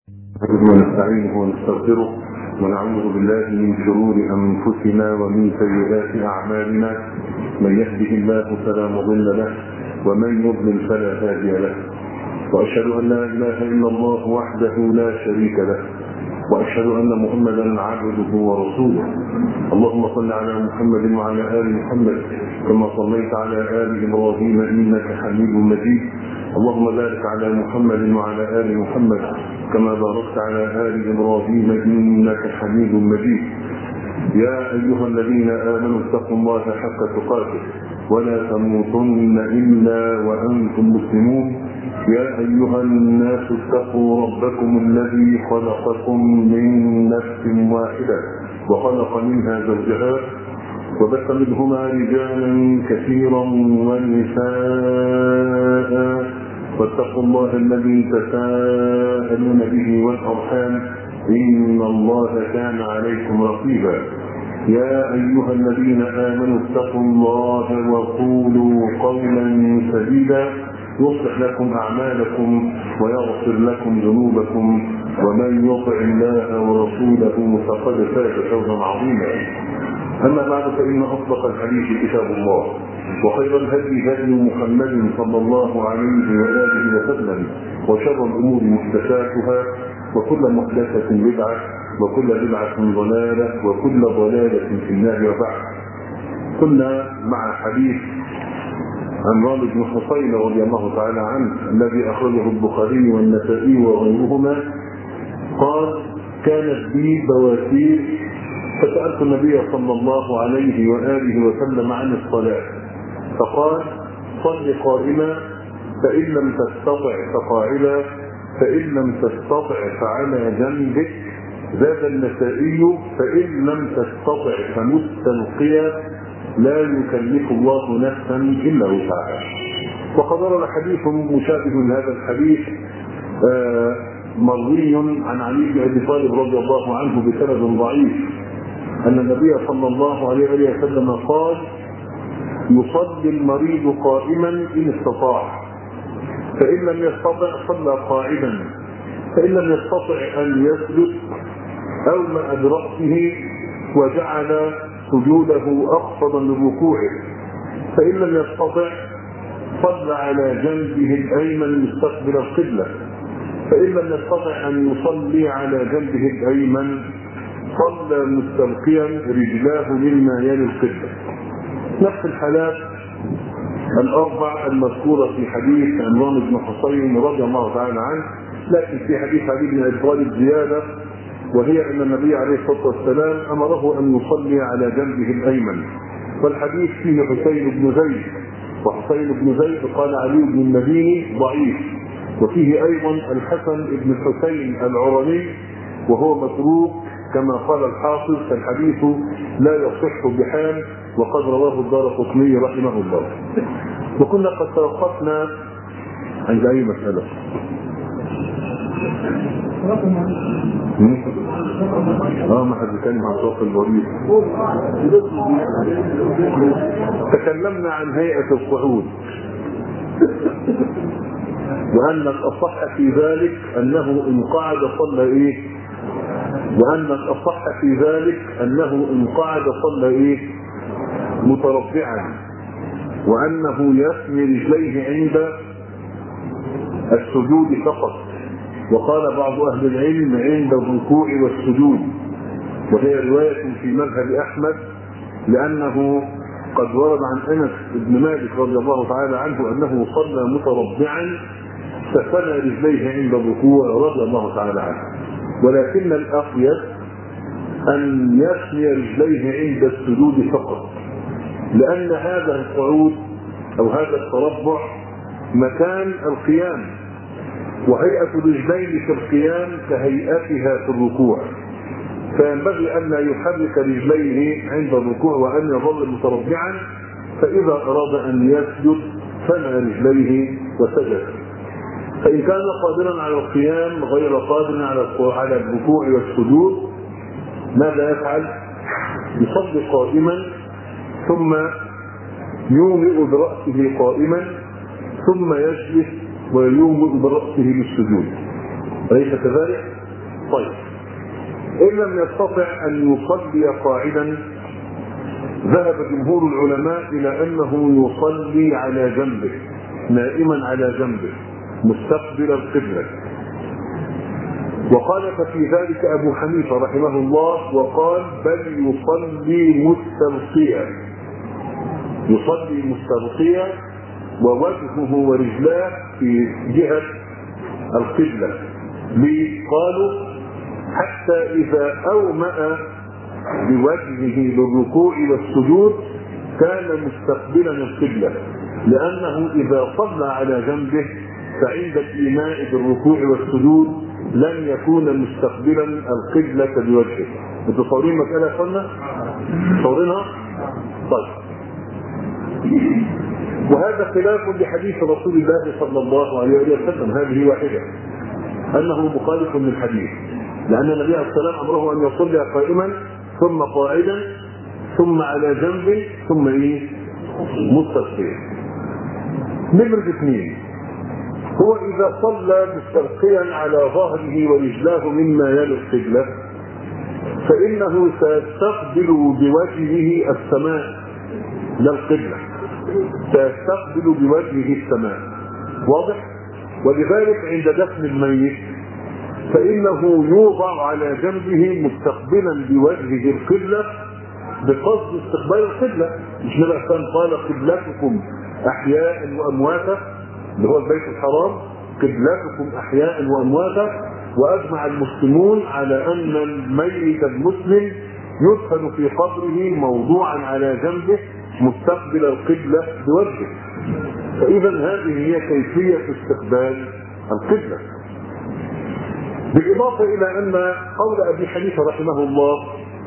ونستعينه ونستغفره ونعوذ بالله من شرور انفسنا ومن سيئات اعمالنا. من يهده الله فلا مضل له ومن يضلل فلا هادي له، واشهد ان لا اله الا الله وحده لا شريك له، واشهد ان محمدا عبده ورسوله. اللهم صل على محمد وعلى ال محمد كما صليت على ال ابراهيم انك حميد مجيد. اللهم بارك على محمد وعلى ال محمد كما باركت على ال ابراهيم انك حميد مجيد. يا ايها الذين امنوا اتقوا الله حق تقاته ولا تموتن الا وانتم مسلمون. يا ايها الناس اتقوا ربكم الذي خلقكم من نفس واحده وخلق منها زوجها وبث منهما رجالا كثيرا ونساء، واتقوا الله الذي تساءلون به والارحام ان الله كان عليكم رقيبا. يا ايها الذين امنوا اتقوا الله وقولوا قولا سديدا يصلح لكم اعمالكم ويغفر لكم ذنوبكم، ومن يطع الله ورسوله فقد فاز فوزا عظيما. اما بعد فان اصدق الحديث كتاب الله، وخير الهدي هدي محمد صلى الله عليه واله وسلم، وشر الامور محدثاتها وكل محدثه بدعه وكل بدعه ضلاله وكل ضلاله في النار. وبعد، كنا مع حديث عمران بن حصين رضي الله تعالى عنه الذي اخرجه البخاري والنسائي وغيرهما. قال: كانت بي بواسير فسألت النبي صلى الله عليه وآله وسلم عن الصلاة، فقال: صل قائما، فإن لم تستطع فقاعدا، فإن لم تستطع فعلى جنبك. زاد النسائي: فإن لم تستطع فمستلقيا، لا يكلف الله نفسا إلا وسعها. وقد ورد حديث مشابه لهذا الحديث مروي عن علي بن ابي طالب رضي الله عنه بسند ضعيف ان النبي صلى الله عليه وسلم قال: يصلي المريض قائما ان استطاع، فان لم يستطع صلى قاعدا، فان لم يستطع ان يسجد اومأ برأسه وجعل سجوده اخفضا لركوعه، فان لم يستطع صلى على جنبه الايمن مستقبل القبله، فان لم يستطع ان يصلي على جنبه الايمن صلى مستلقيا رجلاه مما يلي القبله. نفس الحالات الاربع المذكوره في حديث عمران بن حصين رضي الله تعالى عنه، لكن في حديث علي بن ابي طالب زياده، وهي ان النبي عليه الصلاه والسلام امره ان يصلي على جنبه الايمن. والحديث فيه حسين بن زيد، وحسين بن زيد قال علي بن المديني ضعيف، وفيه ايضا الحسن بن الحسين العرني وهو متروك كما قال الحافظ، فالحديث لا يصح بحال، وقد رواه الدارقطني رحمه الله. وكنا قد توقفنا عند اي مساله؟ ما حد يتكلم عن صوت البريد. تكلمنا عن هيئة القعود، وأن الأصح في ذلك أنه إن قعد صلى متربعا، وأنه يثني رجليه عند السجود فقط. وقال بعض أهل العلم عند الركوع والسجود، وهي رواية في مذهب أحمد، لأنه قد ورد عن أنس بن مالك رضي الله تعالى عنه أنه صلى متربعا فثنى رجليه عند الركوع رضي الله تعالى عنه. ولكن الأقيس أن يثني رجليه عند السجود فقط، لأن هذا القعود أو هذا التربع مكان القيام، وهيئة الرجلين في القيام كهيئتها في الركوع، فينبغي أن لا يحرك رجليه عند الركوع وأن يظل متربعا، فإذا أراد أن يسجد ثنى رجليه وسجد. فإن كان قادرا على القيام غير قادر على الركوع والسجود، ماذا يفعل؟ يصلي قائما، ثم يومئ برأسه قائما، ثم يجلس ويومئ برأسه للسجود. أليس كذلك؟ طيب، إن لم يستطع أن يصلي قاعدا ذهب جمهور العلماء إلى أنه يصلي على جنبه، نائما على جنبه مستقبل القبلة. وقال في ذلك أبو حنيفة رحمه الله، وقال بل يصلي مستلقيا، يصلي مستلقيا ووجهه ورجلاه في جهة القبلة. ليه؟ قالوا حتى إذا أومأ بوجهه للركوع والسجود كان مستقبلا القبلة، لأنه إذا صلى على جنبه فعند الإيماء بالركوع والسجود لن يكون مستقبلا القبلة بوجهه. انتوا صورين مسألة قلنا؟ صورينها؟ طيب، وهذا خلاف لحديث رسول الله صلى الله عليه وسلم، هذه واحدة أنه مخالف للحديث، لأن النبي عليه الصلاة والسلام أمره أن يصلي قائما ثم قاعدا ثم على جنب ثم مستلقيا. نمرة 2، هو إذا صلى مستلقيا على ظهره ورجلاه مما يلي القبلة فإنه سيستقبل بوجهه السماء لا القبلة، سيستقبل بوجهه السماء، واضح؟ ولذلك عند دفن الميت فإنه يوضع على جنبه مستقبلا بوجهه القبلة بقصد استقبال القبلة. مش نبقى قال قبلتكم أحياء وأمواتا، اللي هو البيت الحرام، قبلتكم أحياء وأمواتا. وأجمع المسلمون على أن الميت المسلم يدفن في قبره موضوعا على جنبه مستقبل القبلة بوجهه. فإذا هذه هي كيفية استقبال القبلة. بالإضافة إلى أن قول أبي حنيفة رحمه الله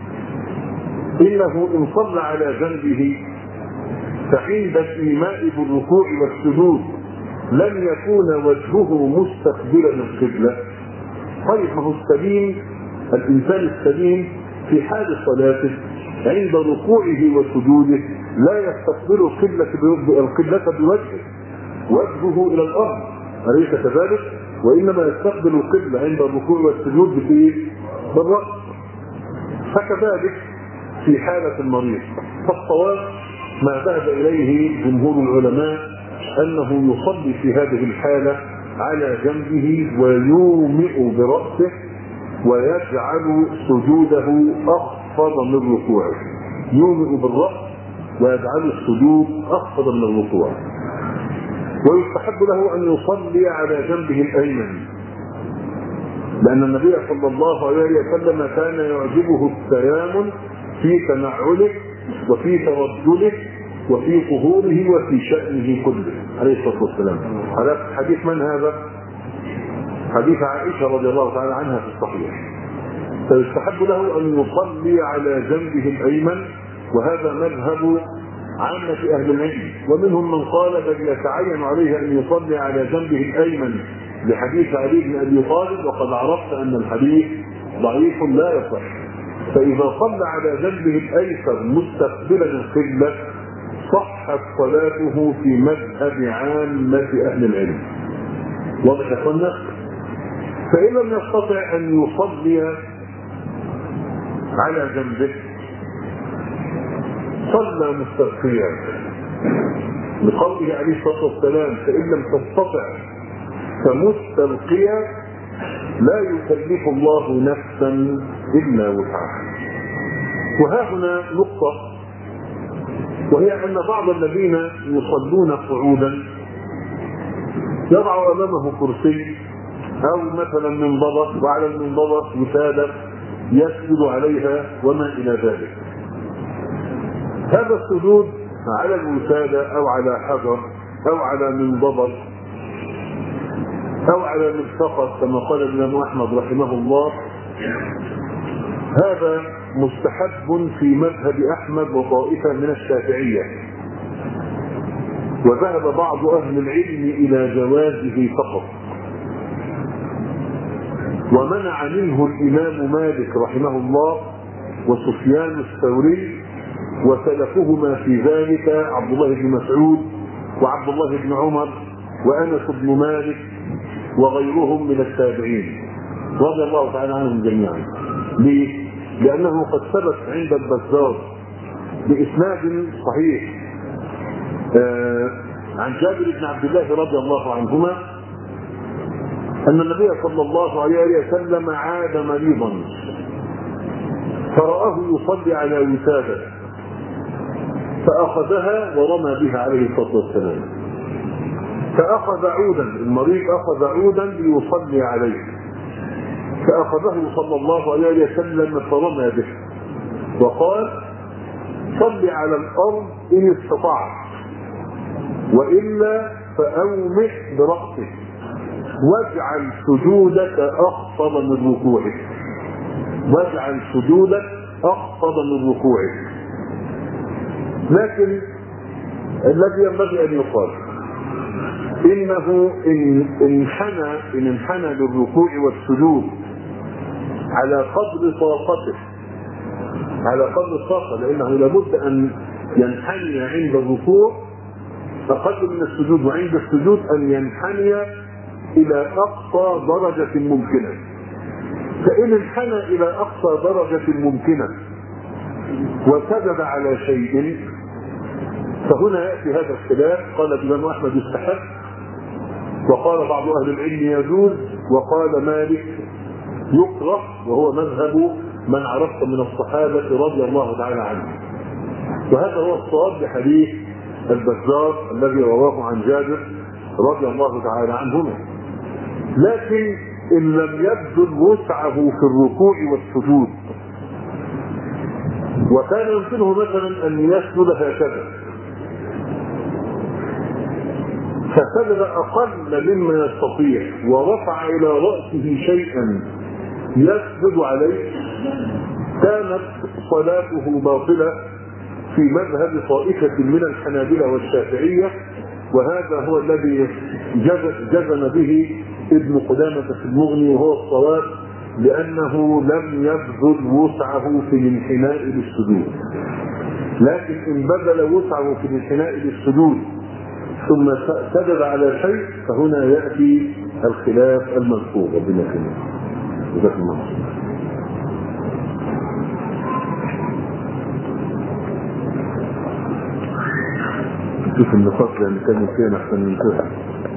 إنه إن صلى على جنبه فعند الإيماء بالركوع والسجود لن يكون وجهه مستقبلا القبلة. طيب، ما هو السليم، الإنسان السليم في حال صلاته عند ركوعه وسجوده لا يستقبل القبلة بوجهه، وجهه إلى الأرض، أليس كذلك؟ وإنما يستقبل القبلة عند الركوع والسجود بالرأس. فكذلك في حالة المريض، فالصواب ما ذهب إليه جمهور العلماء أنه يصلي في هذه الحالة على جنبه ويومئ برأسه ويجعل سجوده أخفض من ركوعه، يومئ بالرأس ويجعل السجود أخفض من الركوع. ويستحب له أن يصلي على جنبه الأيمن، لأن النبي صلى الله عليه وسلم كان يعجبه التيامن في تنعله وفي ترجله وفي طهوره وفي شأنه كله عليه الصلاة والسلام. هذا حديث من هذا؟ حديث عائشة رضي الله تعالى عنها في الصحيح. فيستحب له أن يصلي على جنبه الأيمن، وهذا مذهب عامة أهل العلم، ومنهم من قال بل يتعين عليه أن يصلي على جنبه الأيمن لحديث علي بن أبي طالب، وقد عرفت أن الحديث ضعيف لا يصح. فإذا صلى على جنبه الأيسر مستقبلا القبلة صحت صلاته في مذهب عامة أهل العلم. واضح يا اخوانا؟ فإن لم يستطع أن يصلي على جنبه صلى مستلقيا، لقوله عليه الصلاة والسلام فإن لم تستطع فمستلقيا لا يكلف الله نفسا إلا وسعها. وها هنا نقطة، وهي أن بعض الذين يصلون قعودا يضع أمامه كرسي أو مثلا منضدة، وعلى المنضدة وسادة يسجد عليها وما إلى ذلك. هذا السجود على الوسادة أو على حجر أو على منضدة أو على ملتقط كما قال الإمام أحمد رحمه الله، هذا مستحب في مذهب أحمد وطائفة من الشافعية، وذهب بعض أهل العلم إلى جوازه فقط، ومنع منه الإمام مالك رحمه الله وسفيان الثوري، وسلفهما في ذلك عبد الله بن مسعود وعبد الله بن عمر وأنس بن مالك وغيرهم من التابعين. رضي الله تعالى عنهم جميعا. ليه؟ لأنه قد ثبت عند البزار بإسناد صحيح عن جابر بن عبد الله رضي الله عنهما أن النبي صلى الله عليه وسلم عاد مريضا فرآه يصلي على وسادة فأخذها ورمى بها عليه الصلاة والسلام، فأخذ عودا، المريض أخذ عودا ليصلي عليه، فأخذه صلى الله عليه وسلم فرمى به وقال: صل على الأرض إن استطعت، وإلا فأومئ برأسك واجعل سجودك أخفض من ركوعك، واجعل سجودك أخفض من ركوعك. لكن الذي ينبغي أن يقال إنه إن انحنى للركوع والسجود على قدر طاقته، على قدر الطاقة، لأنه لابد أن ينحني عند الركوع أقل من السجود، وعند السجود أن ينحني إلى أقصى درجة ممكنة. فإن انحنى إلى أقصى درجة ممكنة وسجد على شيء فهنا يأتي هذا الخلاف. قال الإمام أحمد يستحب، وقال بعض أهل العلم يجوز، وقال مالك يكره، وهو مذهب من عرفت من الصحابة رضي الله تعالى عنهم. وهذا هو الصواب بحديث البزار الذي رواه عن جابر رضي الله تعالى عنهما. لكن إن لم يبذل وسعه في الركوع والسجود وكان يمكنه مثلا أن يسجد هكذا فسجد أقل مما يستطيع ورفع إلى رأسه شيئا يسجد عليه، كانت صلاته باطلة في مذهب طائفة من الحنابلة والشافعية، وهذا هو الذي جزم به ابن قدامة في المغني، وهو الصواب، لأنه لم يبذل وسعه في الانحناء للسجود. لكن إن بذل وسعه في الانحناء للسجود ثم سجد على شيء فهنا يأتي الخلاف المذكور. ربنا يكرمك. جزاكم الله خيرا. شوف النقاط اللي كانوا فيها نحن ننتهي.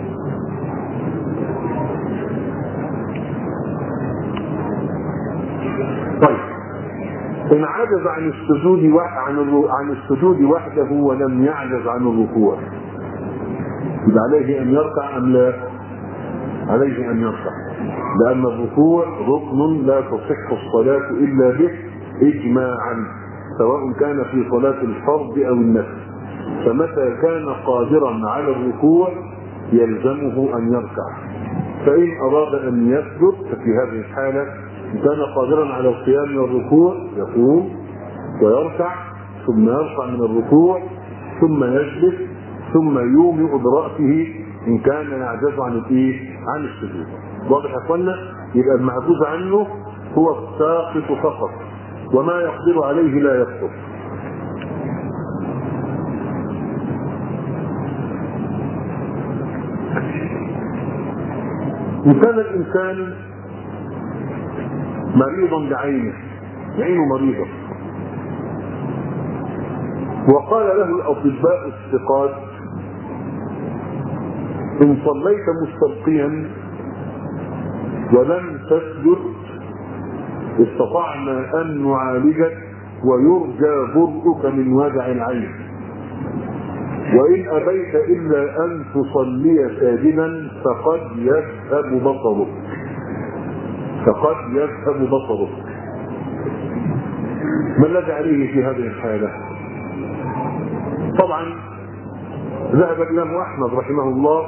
طيب، إن عجز عن السجود وحده ولم يعجز عن الركوع يبقى عليه أن يركع أم لا؟ عليه أن يركع، لأن الركوع ركن لا تصح الصلاة إلا به إجماعا، سواء كان في صلاة الفرض أو النفل. فمتى كان قادرا على الركوع يلزمه أن يركع، فإن أراد أن يسجد ففي هذه الحالة إن كان قادرا على القيام والركوع يقوم ويركع، ثم يرفع من الركوع، ثم يجلس، ثم يومئ برأسه إن كان يعجز عن السجود. واضح يا اخوانا؟ يبقى المعجوز عنه هو الساقط فقط، وما يقدر عليه لا يسقط. إن كان الإنسان مريضا بعينه، عينه مريضة، وقال له الأطباء الثقات: إن صليت مستلقيا ولم تسجد استطعنا أن نعالجك ويرجى برؤك من وجع العين، وإن أبيت إلا أن تصلي ساجدا فقد يذهب بصرك. ما الذي عليه في هذه الحالة؟ طبعا ذهب الإمام أحمد رحمه الله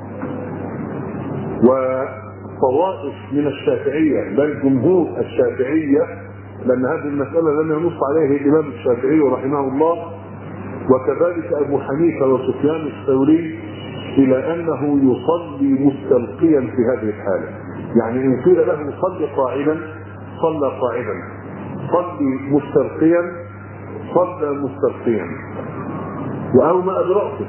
وطوائف من الشافعية، بل جمهور الشافعية، لأن هذه المسألة لم ينص عليه الإمام الشافعي رحمه الله، وكذلك أبو حنيفة وسفيان الثوري، إلى أنه يصلي مستلقيا في هذه الحالة. يعني إن قيل له صلي قاعدا صلى قاعدا، صلي مستلقيا صلى مستلقيا، وأومأ برأسه.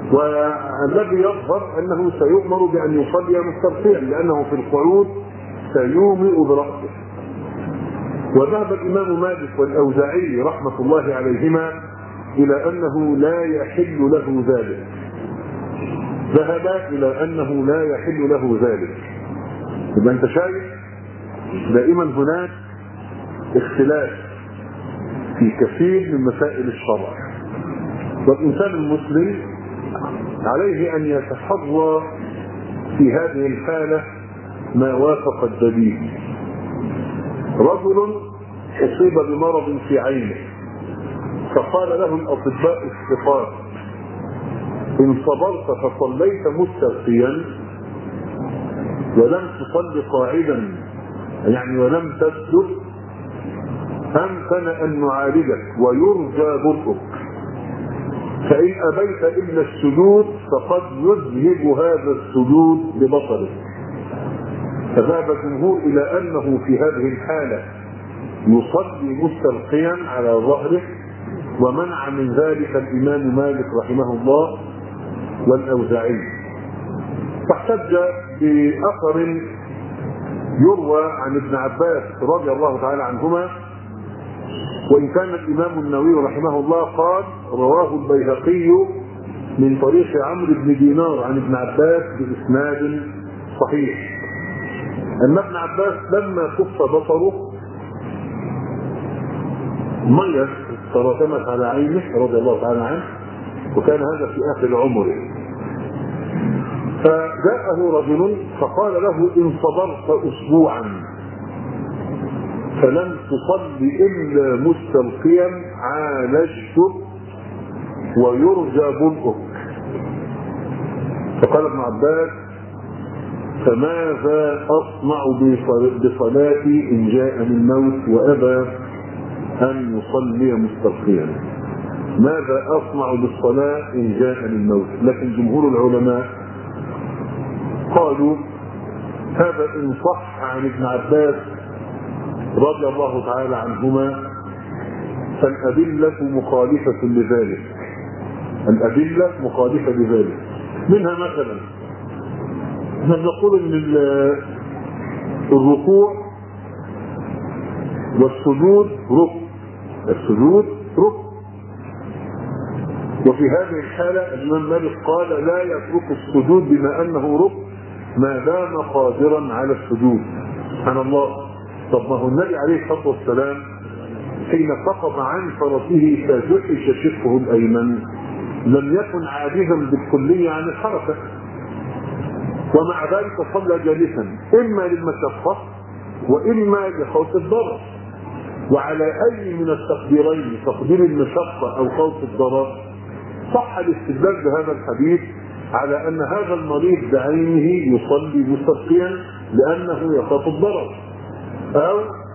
والذي يظهر أنه سيؤمر بأن يصلي مستلقيا، لأنه في القعود حتى يومئ برأسه. وذهب الإمام مالك والأوزاعي رحمة الله عليهما إلى أنه لا يحل له ذلك. ذهب إلى أنه لا يحل له ذلك. يبقى أنت شايف دائما هناك اختلاف في كثير من مسائل الشرع، والإنسان المسلم عليه أن يتحرى في هذه الحالة ما وافق الدليل. رجل أصيب بمرض في عينه، فقال له الأطباء الثقات: إن صبرت فصليت مستلقيا ولم تصل قاعدا، يعني ولم تسجد، أمكن أن نعالجك ويرجى برؤك، فإن أبيت إلا السجود فقد يذهب هذا السجود ببصره. فذهب الجمهور إلى أنه في هذه الحالة يصلي مستلقيا على ظهره، ومنع من ذلك الإمام مالك رحمه الله والأوزاعي. فاحتج بأثر يروى عن ابن عباس رضي الله تعالى عنهما، وإن كان الإمام النووي رحمه الله قال رواه البيهقي من طريق عمرو بن دينار عن ابن عباس بإسناد صحيح، أن ابن عباس لما كف بصره مية تراكمت على عينه رضي الله تعالى عنه، وكان هذا في آخر عمره. فجاءه رجل فقال له: إن صبرت أسبوعا فلم تصل إلا مستلقيا عالجتك ويرجى برؤك. فقال ابن عباس: فماذا أصنع بصلاتي إن جاءني الموت وأبى أن يصلي مستلقيا؟ ماذا أصنع بالصلاة إن جاءني الموت؟ لكن جمهور العلماء قالوا هذا إن صح عن ابن عباس رضي الله تعالى عنهما فالأدلة مخالفة لذلك. الأدلة مخالفة لذلك. منها مثلا نقول ان الركوع والسجود ركن، السجود ركن، وفي هذه الحالة الإمام مالك قال لا يترك السجود بما أنه ركن ما دام قادرا على السجود. سبحان الله. طب ما هو النبي عليه الصلاة والسلام حين سقط عن فرسه فجحش شقه الأيمن لم يكن عاجزا بالكلية عن الحركة، ومع ذلك صلى جالسا إما للمشقة وإما لخوف الضرر. وعلى أي من التقديرين، تقدير المشقة أو خوف الضرر، صح الاستدلال بهذا الحديث على أن هذا المريض بعينه يصلي مستلقيا لأنه يخاف الضرر أو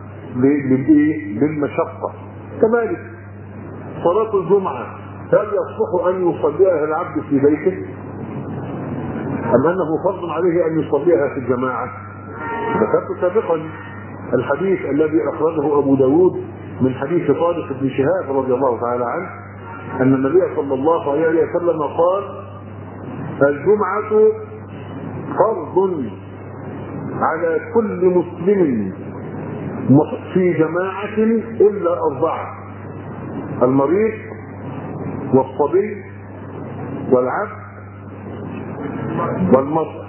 للمشقة. كذلك صلاة الجمعة هل يصلح أن يصليها العبد في بيته أم أنه فرض عليه أن يصليها في الجماعة؟ ذكرت سابقا الحديث الذي أخرجه أبو داود من حديث طارق بن شهاب رضي الله تعالى عنه أن النبي صلى الله عليه وسلم قال: الجمعة فرض على كل مسلم في جماعة إلا 4: المريض والصبي والعبد والمرأة.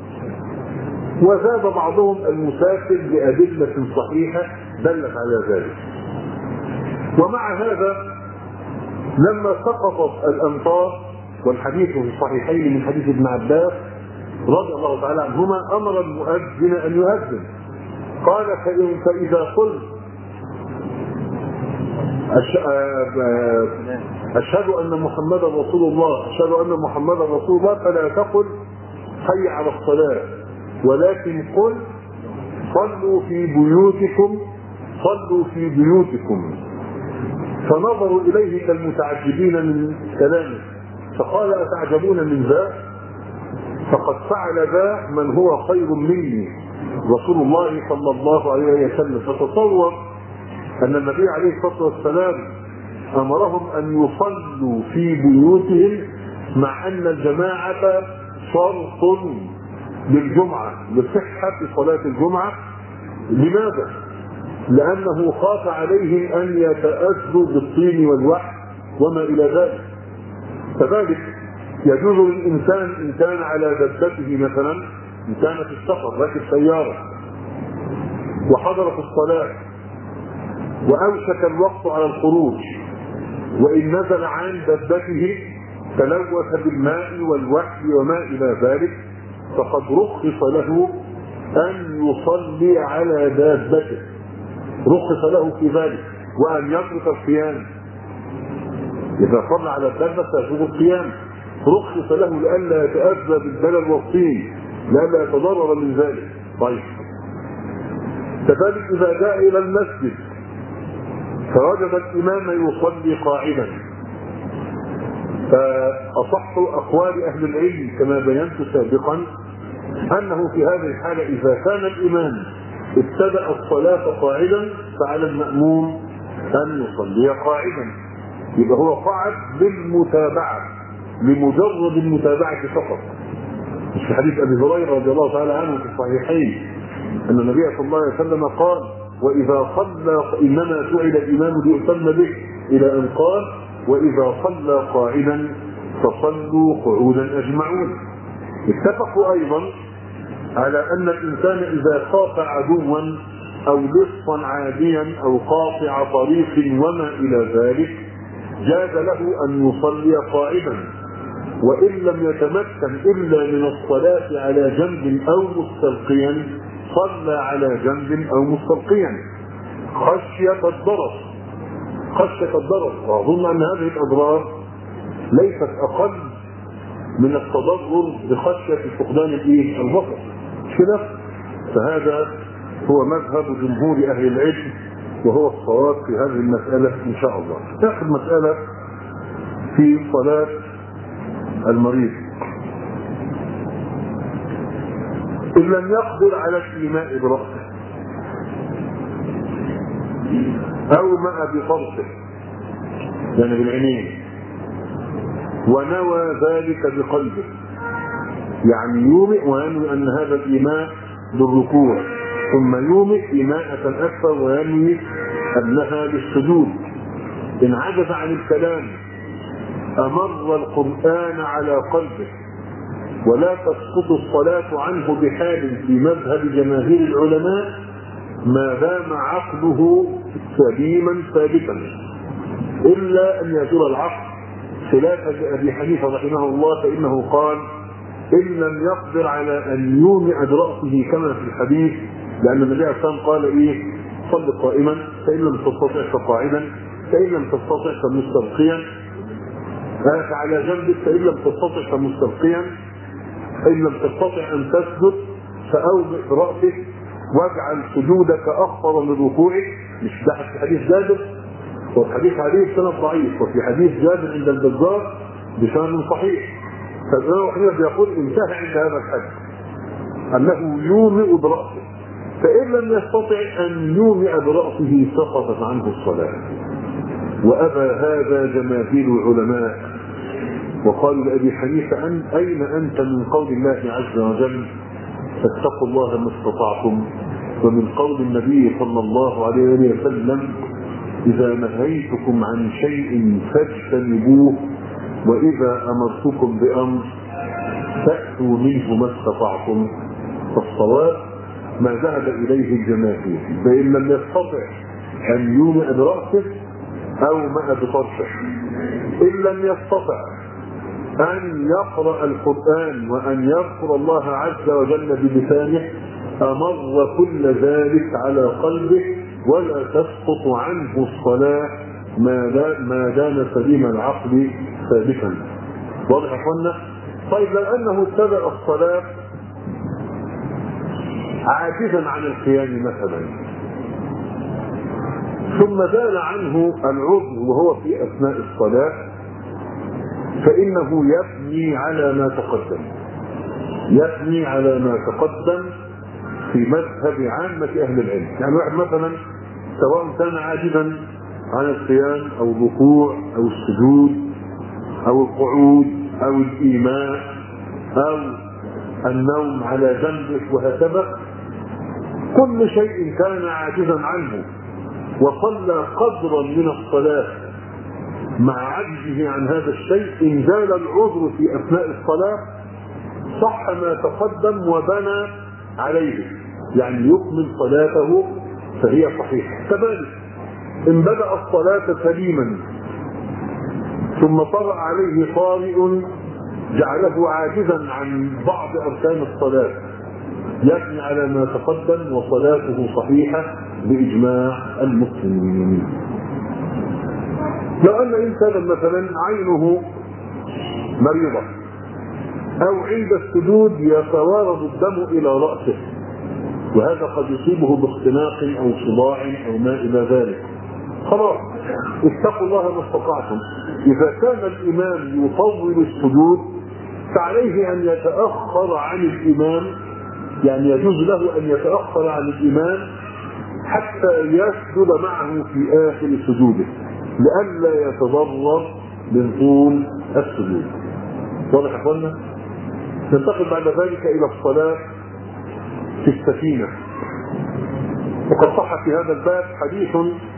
وزاد بعضهم المسافر بأدلة صحيحة دلت على ذلك. ومع هذا لما سقطت الأمطار، والحديث في الصحيحين من حديث ابن عباس رضي الله تعالى عنهما، أمر المؤذن أن يؤذن. قال: فإذا قلت أشهد أن محمدا رسول الله، أشهد أن محمدا رسول الله، فلا تقل حي على الصلاة، ولكن قل صلوا في بيوتكم، صلوا في بيوتكم. فنظروا إليه كالمتعجبين من كلامه، فقال: أتعجبون من ذا؟ فقد فعل ذا من هو خير مني، رسول الله صلى الله عليه وسلم. فتصور أن النبي عليه الصلاة والسلام أمرهم أن يصلوا في بيوتهم، مع أن الجماعة شرط للجمعة، لصحة صلاة الجمعة، لماذا؟ لأنه خاف عليهم أن يتأذوا بالطين والوحش وما إلى ذلك. كذلك يجوز للإنسان إن كان على دابته مثلا، إن كان في السفر راكب سيارة وحضرت الصلاة وأوشك الوقت على الخروج، وإن نزل عن دابته تلوث بالماء والوحش وما إلى ذلك، فقد رخص له أن يصلي على دابته، رخص له في ذلك، وأن يترك القيام. إذا صلى على الدابة فيجوز القيام، رخص له لئلا يتأذى بالبلل والطين، لئلا يتضرر من ذلك. طيب كذلك إذا جاء إلى المسجد فوجد الإمام يصلي قاعدا، فأصح أقوال أهل العلم كما بينت سابقا أنه في هذه الحالة إذا كان الإمام ابتدأ الصلاة قاعدا فعلى المأموم أن يصلي قاعدا، يبقى هو قعد بالمتابعة، لمجرد المتابعة فقط. مش في حديث أبي هريرة رضي الله تعالى عنه في الصحيحين أن النبي صلى الله عليه وسلم قال: وإذا صلى إنما جعل الإمام ليؤتم به، إلى أن قال: وإذا صلى قاعدا فصلوا قعودا أجمعون. اتفقوا أيضا على أن الإنسان إذا خاف عدوا أو لصا عاديا أو قاطع طريق وما إلى ذلك جاز له أن يصلي قاعدا، وإن لم يتمكن إلا من الصلاة على جنب أو مستلقيا صلى على جنب أو مستلقيا خشية الضرر. وأظن أن هذه الأضرار ليست أقل من التضرر بخشية فقدان البصر كده. فهذا هو مذهب جمهور أهل العلم وهو الصواب في هذه المسألة إن شاء الله. آخر مسألة في صلاة المريض: إن لم يقدر على الإيماء برأسه أومأ بطرفه يعني بالعينين ونوى ذلك بقلبه، يعني يومئ وينوي أن هذا الإيماء بالركوع، ثم يومئ إيماءة أكثر وينوي أنها بالسجود. إن عجز عن الكلام أمر القرآن على قلبه، ولا تسقط الصلاة عنه بحال في مذهب جماهير العلماء ما دام عقله سليما ثابتا، إلا أن يزول العقل خلاف أبي حنيفة رحمه الله، فإنه قال: إن لم يقدر على أن يومئ برأسه كما في الحديث، لأن النبي عليه الصلاة والسلام قال: صل قائما، فإن لم تستطع فقاعدا، فإن لم تستطع فمستلقيا، على جنبك، فإن لم تستطع فمستلقيا، فإن لم تستطع أن تسجد فأومئ برأسك واجعل سجودك أخطر من ركوعك. مش ده في حديث جابر، وفي حديث علي بسند ضعيف، وفي حديث جابر عند البزار بسند صحيح. فالإمام أحمد يقول: انتهى عند هذا الحد أنه يومئ برأسه، فإن لم يستطع أن يومئ برأسه سقطت عنه الصلاة. وأبى هذا جماهير العلماء، وقالوا لأبي حنيفة: أين أنت من قول الله عز وجل: فاتقوا الله ما استطعتم، ومن قول النبي صلى الله عليه وسلم: إذا نهيتكم عن شيء فاجتنبوه، وإذا أمرتكم بأمر فأتوا منه ما استطعتم. فالصواب ما ذهب إليه الجماهير، فإن لم يستطع أن يومئ برأسه أومأ بطرفه، إن لم يستطع أن يقرأ القرآن وأن يذكر الله عز وجل بلسانه أمر كل ذلك على قلبه، ولا تسقط عنه الصلاة ما دام سليم العقل ثابتا. واضح يا اخوانا؟ طيب لو أنه ابتدأ الصلاة عاجزا عن القيام مثلا، ثم زال عنه العضو وهو في أثناء الصلاة، فإنه يبني على ما تقدم في مذهب عامة أهل العلم. يعني واحد مثلا سواء كان عاجزا عن القيام أو الركوع أو السجود أو القعود أو الإيماء أو النوم على جنبه وهكذا، كل شيء كان عاجزا عنه وصلى قدرا من الصلاة مع عجزه عن هذا الشيء، إن زال العذر في أثناء الصلاة صح ما تقدم وبنى عليه، يعني يكمل صلاته فهي صحيحة. كذلك إن بدأ الصلاة سليما ثم طرأ عليه طارئ جعله عاجزا عن بعض أركان الصلاة يبني على ما تقدم وصلاته صحيحة بإجماع المسلمين. لو أن إنسانا مثلا عينه مريضة أو عند السجود يتوارد الدم إلى رأسه، وهذا قد يصيبه باختناق أو صداع أو ما إلى ذلك، خلاص اتقوا الله ما استطعتم. إذا كان الإمام يطول السجود فعليه أن يتأخر عن الإمام، يعني يجوز له أن يتأخر عن الإمام حتى يسجد معه في آخر سجوده لئلا يتضرر من طول السجود. واضح يا اخوانا؟ ننتقل بعد ذلك إلى الصلاة في السفينة. وقد صح في هذا الباب حديث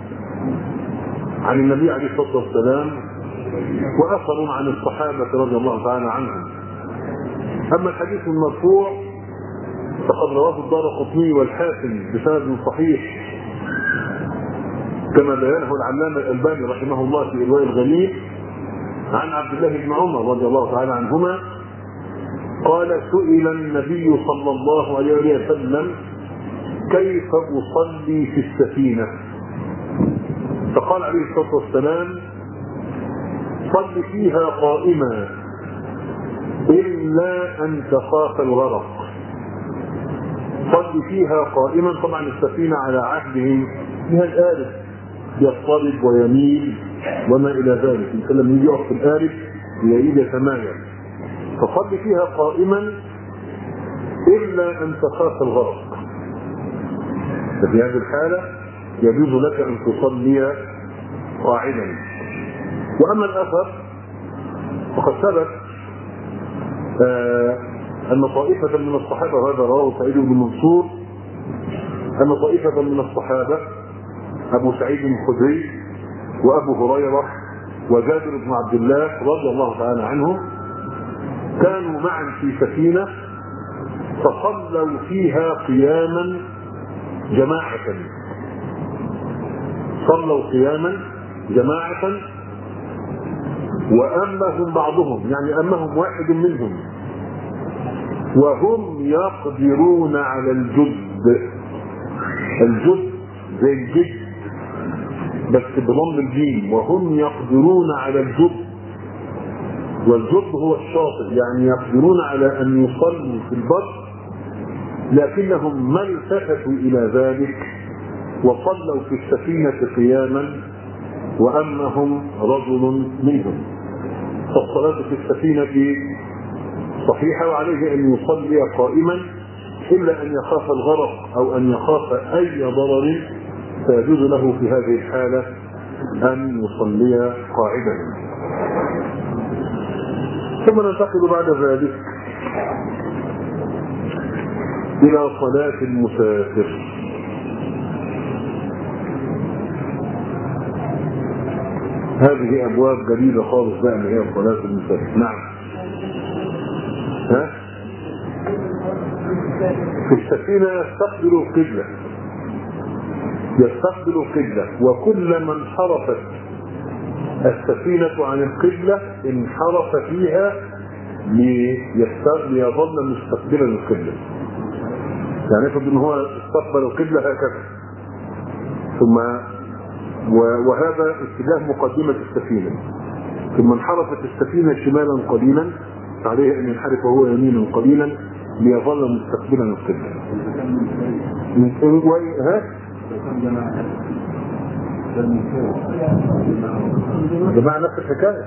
عن النبي عليه الصلاة والسلام وأثر عن الصحابة رضي الله تعالى عنهم. أما الحديث المرفوع فقد رواه الدارقطني والحاكم بسند صحيح كما بيانه العلامة الألباني رحمه الله في إرواء الغليل عن عبد الله بن عمر رضي الله تعالى عنهما قال: سئل النبي صلى الله عليه وسلم كيف أصلي في السفينة؟ فقال عليه الصلاة والسلام: صل فيها قائما إلا أن تخاف الغرق. صل فيها قائما، طبعا السفينة على عهدهم فيها الآلف يضطرب ويميل وما إلى ذلك، يمكن لما يجي يقف في الآلف يعيد يتمايل، فصل فيها قائما إلا أن تخاف الغرق. ففي هذه الحالة يجوز لك أن تصلي قاعدا. وأما الأثر فقد ثبت أن طائفة من الصحابة، وهذا رواه سعيد بن منصور، أن طائفة من الصحابة أبو سعيد الخدري وأبو هريرة وجابر بن عبد الله رضي الله تعالى عنهم كانوا معا في سفينة فصلوا فيها قياما جماعة. صلوا قياما جماعة وأمهم بعضهم، يعني أمهم واحد منهم وهم يقدرون على الجد. الجد زي الجد بس بضم الجيم، وهم يقدرون على الجد، والجد هو الشاطئ، يعني يقدرون على أن يصلوا في البر لكنهم ما التفتوا إلى ذلك وصلوا في السفينة قياما وأمهم رجل منهم. فالصلاة في السفينة صحيحة وعليه أن يصلي قائما إلا أن يخاف الغرق أو أن يخاف أي ضرر، فيجوز له في هذه الحالة أن يصلي قاعدا. ثم ننتقل بعد ذلك إلى صلاة المسافر. هذه أبواب جديدة خالص بقى اللي هي صلاة المسافر. نعم. ها؟ في السفينة يستقبل القبلة، يستقبل القبلة، وكل من انحرفت السفينة عن القبلة انحرف فيها ليظل مستقبلا القبلة. يعني يفرض ان هو استقبل القبلة هكذا ثم وهذا اتجاه مقدمة السفينة، ثم انحرفت السفينة شمالا قليلا فعليه ان ينحرف هو يمينا قليلا ليظل مستقبلا القبلة. ها؟ الجماعة نفس الحكاية،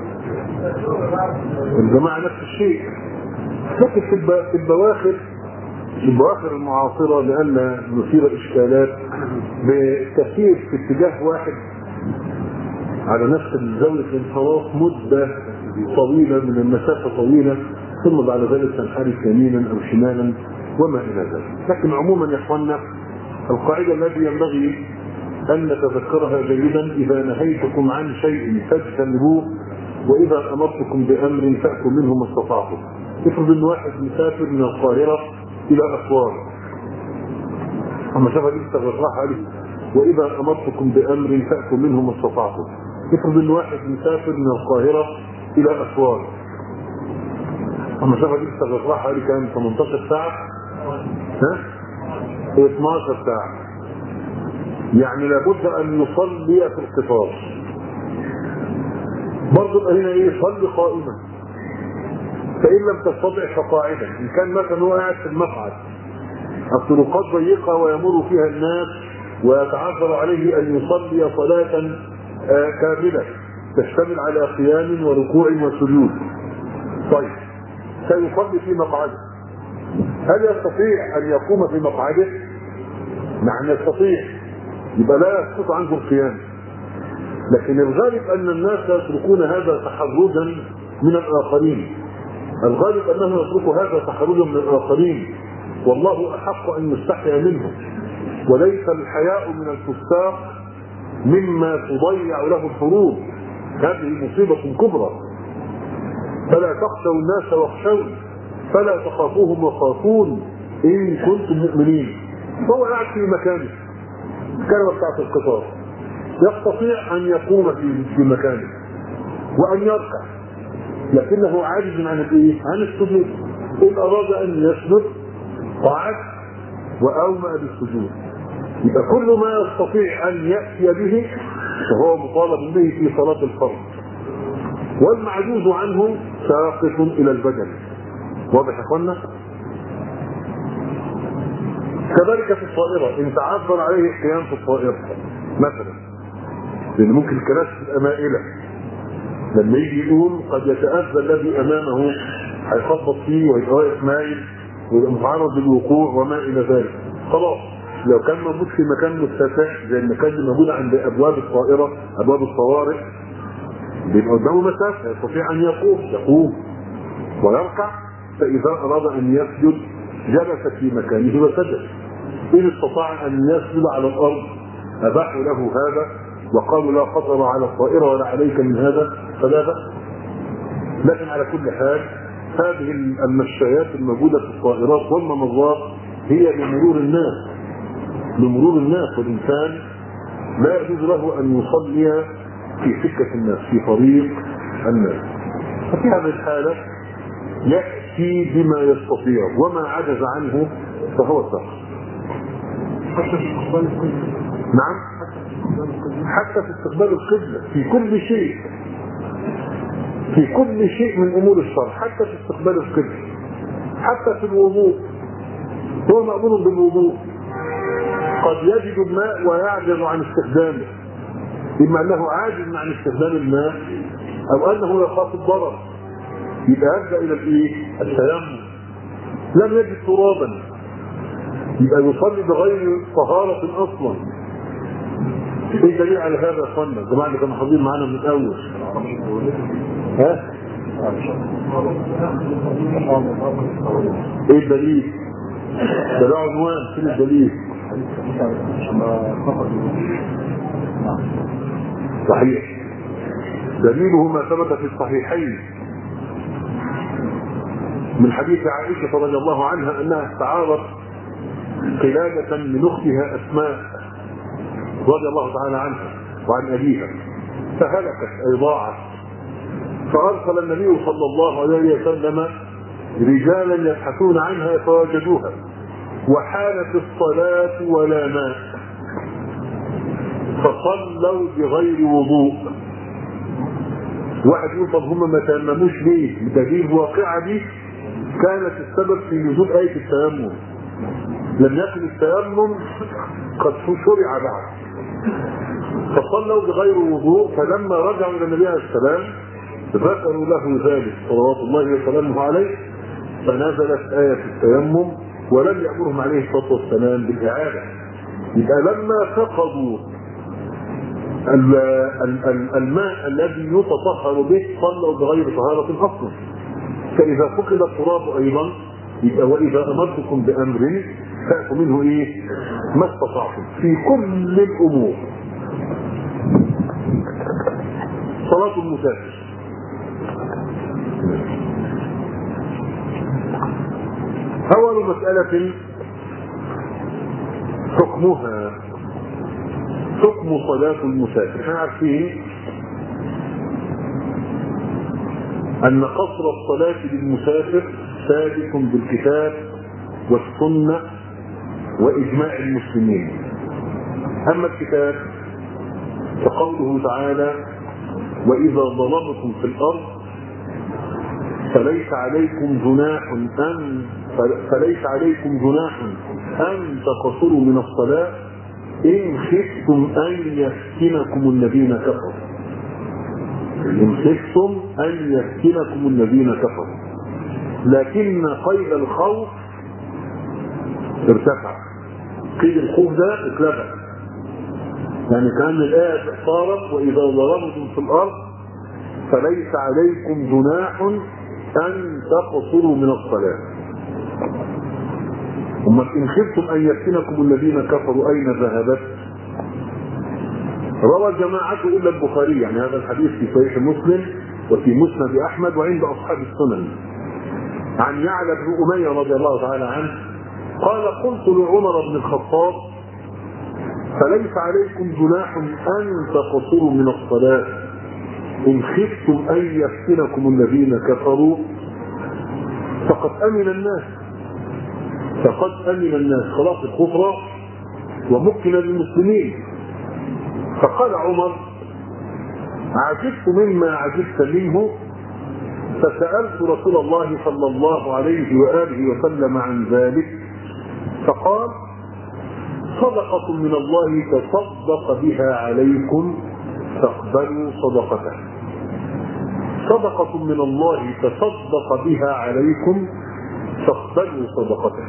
الجماعة نفس الشيء، لكن في البواخر المعاصرة لأن نثير إشكالات بتسير في اتجاه واحد على نفس زاوية الانحراف مدة طويلة من المسافة طويلة، ثم بعد ذلك تنحرف يمينا أو شمالا وما إلى ذلك. لكن عموما يا إخواننا القاعدة التي ينبغي أن نتذكرها جيدا: إذا نهيتكم عن شيء فاجتنبوه، وإذا أمرتكم بأمر فأتوا منه ما استطعتم. افرض إن واحد مسافر من القاهرة إلى أسوان، أما شاف دي استغرقها عليه: وإذا أمرتكم بأمر فأتوا منه ما استطعتم. افرض إن واحد مسافر من القاهرة إلى أسوان، أما شاف دي استغرقها عليه كان 18 ساعة، 12 ساعة. يعني لابد أن يصلي في القطار. برضه هنا إيه؟ صلي قائما، فإن لم تستطع فقاعدا. إن كان مثلا هو قاعد في المقعد، الطرقات ضيقة ويمر فيها الناس ويتعذر عليه أن يصلي صلاة كاملة تشتمل على قيام وركوع وسجود، طيب سيصلي في مقعده. هل يستطيع أن يقوم في مقعده؟ نعم يستطيع، يبقى لا يسقط عنه القيام. لكن الغالب أن الناس يتركون هذا تحرجا من الآخرين، الغالب أنهم يتركوا هذا تحرجا من الآخرين، والله أحق أن يستحيا منه. وليس الحياء من الفساق مما تضيع له الحروب، هذه مصيبة كبرى. فلا تخشوا الناس واخشوني، فلا تخافوهم وخافون إن كنتم مؤمنين. فهو قاعد في مكانه، كان بتاعت القطار، يستطيع أن يقوم في مكانه وأن يركع، لكنه عاجز عن الايه؟ عن السجود. إن أراد أن يسجد قعد وأومأ بالسجود. يبقى كل ما يستطيع أن يأتي به فهو مطالب به في صلاة الفرض، والمعجوز عنه ساقط إلى البدن. واضح يا اخوانا؟ كذلك في الطائرة، إن تعذر عليه القيام في الطائرة مثلا، لأن ممكن الكراسي تبقى مائلة، لما يجي يقوم قد يتأذى الذي أمامه، هيخبط فيه ويبقى واقف مايل ويبقى متعرض للوقوع وما إلى ذلك. خلاص لو كان موجود في مكان متسع زي المكان اللي موجود عند أبواب الطائرة، أبواب الطوارئ، بيبقى قدامه مسافة يستطيع أن يقوم ويركع. فإذا أراد أن يسجد جلس في مكانه وسجد. إن استطاع أن يسجد على الأرض أباحوا له هذا وقالوا لا خطر على الطائرة ولا عليك من هذا، فلا بأس. لكن على كل حال هذه المشايات الموجودة في الطائرات والممرات هي لمرور الناس، والإنسان لا يجوز له أن يصلي في سكة الناس، في طريق الناس. ففي هذه الحالة يأتي بما يستطيع، وما عجز عنه فهو سهل. نعم، حتى في استقبال القبلة، في كل شيء من أمور الشرع، حتى في استقبال القبلة، حتى في الوضوء. هو مأمور بالوضوء، قد يجد الماء ويعجز عن استخدامه، إما أنه عاجز عن استخدام الماء أو أنه يخاف الضرر، يبقى يلجأ إلى التيمم. لم يجد ترابا يبقى يصلي بغير طهارة أصلا. ايه الدليل على هذا يا اخوانا؟ الجماعه اللي كانوا حاضرين معانا من الاول، ايه الدليل؟ ده عنوان، فين الدليل؟ صحيح، دليله ما ثبت في الصحيحين من حديث عائشة رضي الله عنها أنها استعارت قلادة من أختها أسماء رضي الله تعالى عنها وعن أبيها، فهلكت أي ضاعت، فأرسل النبي صلى الله عليه وسلم رجالا يبحثون عنها فوجدوها، وحالت الصلاة ولا ماء، فصلوا بغير وضوء. واحد يقول طب هم ما تيمموش ليه؟ بدليل الواقعة دي كانت السبب في نزول آية التيمم. لم يكن التيمم قد شرع بعد، فصلوا بغير وضوء. فلما رجعوا الى النبي عليه السلام ذكروا له ذلك صلوات الله وسلامه عليه، فنزلت آية التيمم ولم يأمرهم عليه الصلاة والسلام بالإعادة. يبقى لما فقدوا الماء الذي يتطهر به صلوا بغير طهارة أصلا. فإذا فقد التراب أيضا يبقى وإذا أمرتكم بأمر فأتوا منه ايه؟ ما استطعتم في كل الامور. صلاة المسافر، أول مسألة حكمها حكم صلاة المسافر. احنا عارفين أن قصر الصلاة للمسافر ثابت بالكتاب والسنة وإجماع المسلمين. أما الكتاب فقوله تعالى: وإذا ضربتم في الأرض فليس عليكم جناح أن تقصروا من الصلاة إن خفتم أن يفتنكم الذين كفروا. لكن قيد الخوف ارتفع. قيد الخوف ده اتلغى، يعني كأن الآية صارت: وإذا ضربتم في الأرض فليس عليكم جناح أن تقصروا من الصلاة. ثم إن خفتم أن يفتنكم الذين كفروا أين ذهبت؟ روى جماعة إلا البخاري، يعني هذا الحديث في صحيح مسلم وفي مسند أحمد وعند أصحاب السنن، عن يعلى بن أمية رضي الله تعالى عنه قال: قلت لعمر بن الخطاب: فليس عليكم جناح أن تقصروا من الصلاة إن خفتم أن يفتنكم الذين كفروا فقد أمن الناس، خلاص الكفر ومكن للمسلمين. فقال عمر: عجبت مما عجبت منه، فسألت رسول الله صلى الله عليه وآله وسلم عن ذلك، فقال: صدقة من الله تصدق بها عليكم فاقبلوا صدقته. صدقة من الله تصدق بها عليكم فاقبلوا صدقته.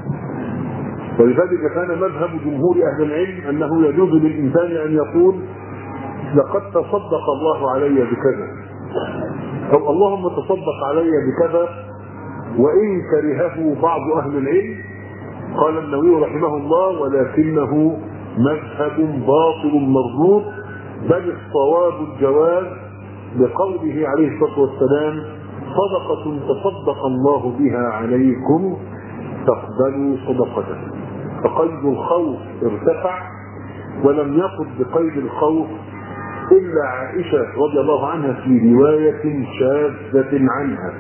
ولذلك كان مذهب جمهور أهل العلم أنه يجوز للإنسان أن يقول: لقد تصدق الله علي بكذا، أو اللهم تصدق علي بكذا، وإن كرهه بعض أهل العلم. قال النووي رحمه الله: ولكنه مذهب باطل مردود، بل الصواب الجواز، لقوله عليه الصلاة والسلام: صدقة تصدق الله بها عليكم فاقبلوا صدقته. فقيد الخوف ارتفع، ولم يقل بقيد الخوف إلا عائشة رضي الله عنها في رواية شاذة عنها،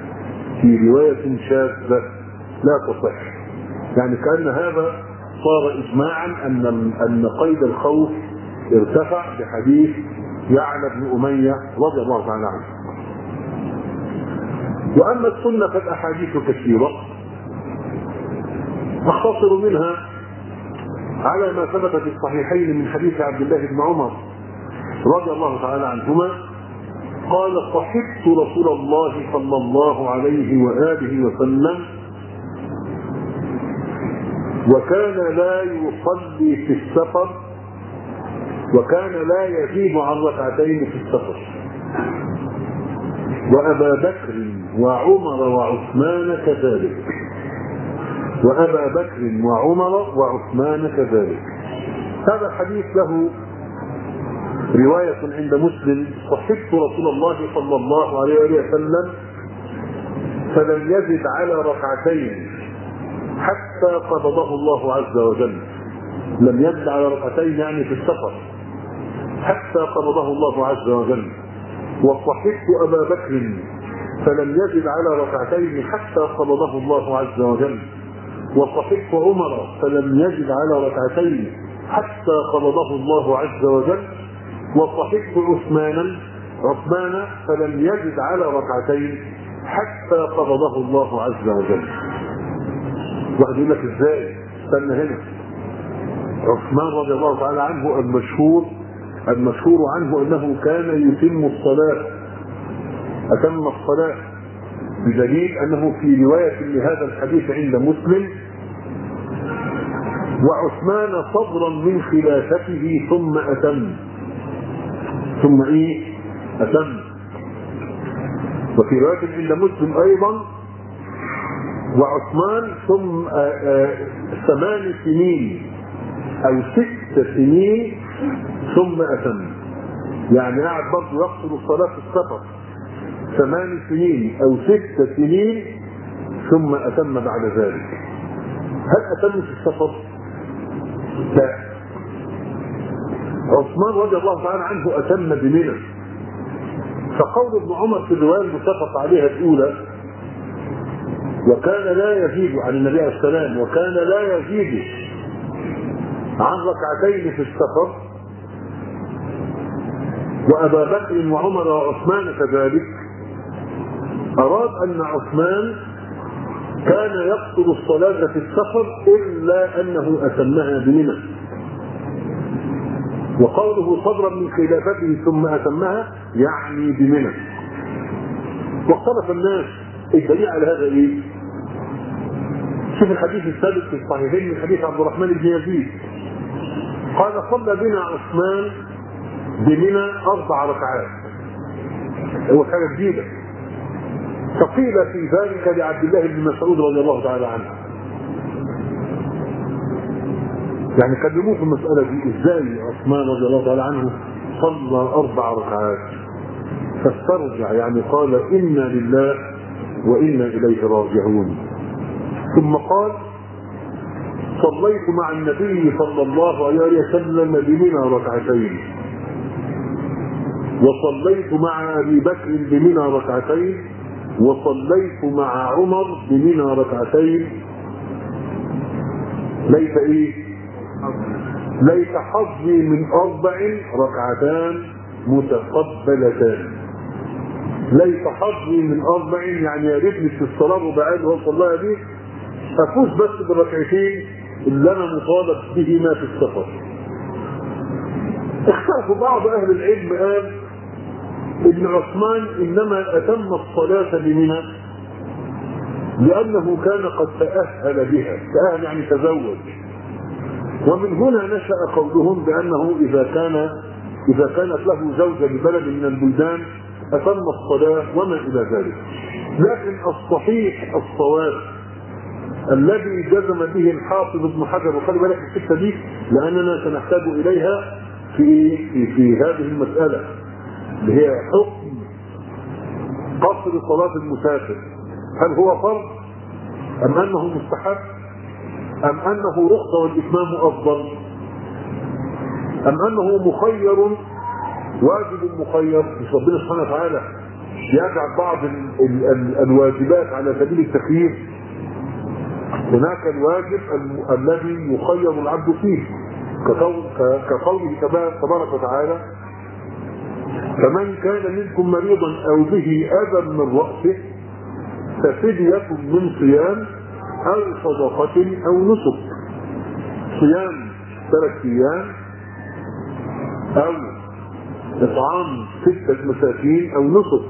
لا تصح. يعني كأن هذا صار إجماعا أن قيد الخوف ارتفع بحديث يعلى بن أمية رضي الله تعالى عنه. وأما السنة فالأحاديث كثيرة، نختصر منها على ما ثبت في الصحيحين من حديث عبد الله بن عمر رضي الله تعالى عنهما قال: صحبت رسول الله صلى الله عليه وآله وسلم وكان لا يصلي في السفر، وكان لا يزيد عن ركعتين في السفر، وأبا بكر وعمر وعثمان كذلك. هذا الحديث له رواية عند مسلم: صحبت رسول الله صلى الله عليه وسلم فلم يزد على ركعتين حتى قبضه الله عز وجل. لم يزد على ركعتين يعني في السفر، حتى قبضه الله عز وجل. وصحبت أبا بكر فلم يزد على ركعتين حتى قبضه الله عز وجل. وصحبت عمر فلم يزد على ركعتين حتى قبضه الله عز وجل. وصحبت عثمان فلم يزد على ركعتين حتى قبضه الله عز وجل. واحد يقول لك ازاي؟ استنى هنا. عثمان رضي الله تعالى عنه المشهور عنه انه كان يتم الصلاة، اتم الصلاة، بدليل انه في رواية لهذا الحديث عند مسلم: وعثمان صبرا من خلافته ثم أتم. وفي رواية عند مسلم أيضا: وعثمان ثم 8 سنين أو 6 سنين ثم أتم. يعني قاعد برضه يقصر الصلاة في السفر 8 سنين أو 6 سنين ثم أتم بعد ذلك. هل أتم في السفر؟ لا. عثمان رضي الله تعالى عنه أتم بمنى. فقول ابن عمر في الرواية المتفق عليها الأولى وكان لا يزيد عن النبي عليه السلام وكان لا يزيد عن ركعتين في السفر، وأبا بكر وعمر وعثمان كذلك، أراد أن عثمان كان يقصر الصلاة في السفر إلا أنه أتمها بمنى. وقوله صبرا من خلافته ثم أتمها يعني بمنى. واختلف الناس. الدليل على هذا إيه؟ شوف الحديث الثابت في الصحيحين من حديث عبد الرحمن بن يزيد قال صلى بنا عثمان بمنى 4 ركعات. هو حاجة جديدة. فقيل في ذلك لعبد الله بن مسعود رضي الله تعالى عنه. يعني كلموه في المسألة دي ازاي عثمان رضي الله تعالى عنه صلى 4 ركعات؟ فاسترجع يعني قال إنا لله وإنا إليه راجعون. ثم قال صليت مع النبي صلى الله عليه وسلم بمنى 2 ركعتين، وصليت مع أبي بكر بمنى 2 ركعتين، وصليت مع عمر بمنى 2 ركعتين. ليس ايه؟ ليس حظي من 4 ركعتان متقبلتان. ليس حظي من 4 يعني يا ريتني في الصلاه الرباعيه اللي هو صلاها دي افوز بس بالركعتين اللي انا مطالب بهما في السفر. اختلف بعض اهل العلم قال ابن عثمان انما اتم الصلاه بمنى لانه كان قد تاهل بها. تاهل يعني تزوج. ومن هنا نشا قولهم بانه اذا كانت له زوجه ببلد من البلدان اتم الصلاه وما الى ذلك. لكن الصحيح الصواب الذي جزم به الحافظ ابن حجر، وخلي بالك الحته دي لاننا سنحتاج اليها في هذه المساله اللي هي حكم قصر صلاه المسافر. هل هو فرض ام انه مستحب ام انه رخصه والاتمام افضل ام انه مخير واجب مخير؟ مش ربنا سبحانه وتعالى يجعل بعض الواجبات على سبيل التخيير؟ هناك الواجب الذي يخير العبد فيه كقوله تبارك وتعالى فمن كان منكم مريضا او به اذى من راسه ففدية من صيام او صدقة او نسك. صيام 3 ايام او اطعام 6 مساكين او نسك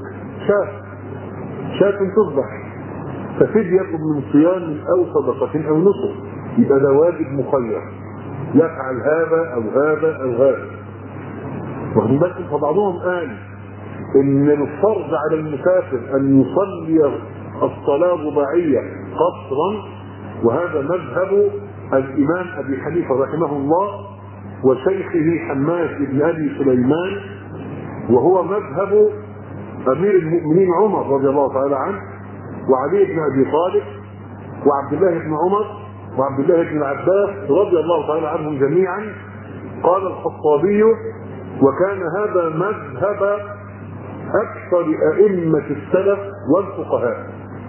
شاة تذبح. ففدية من صيام او صدقة او نسك. يبقى ده واجب مخير يفعل هذا او هذا او هذا. واخدين بالكم؟ فبعضهم قال ان الفرض على المسافر ان يصلي الصلاة الرباعية قصرا، وهذا مذهب الامام ابي حنيفة رحمه الله وشيخه حماد بن ابي سليمان، وهو مذهب امير المؤمنين عمر رضي الله تعالى عنه وعلي بن ابي طالب وعبد الله بن عمر وعبد الله بن العباس رضي الله تعالى عنهم جميعا. قال الخطابي وكان هذا مذهب اكثر ائمة السلف والفقهاء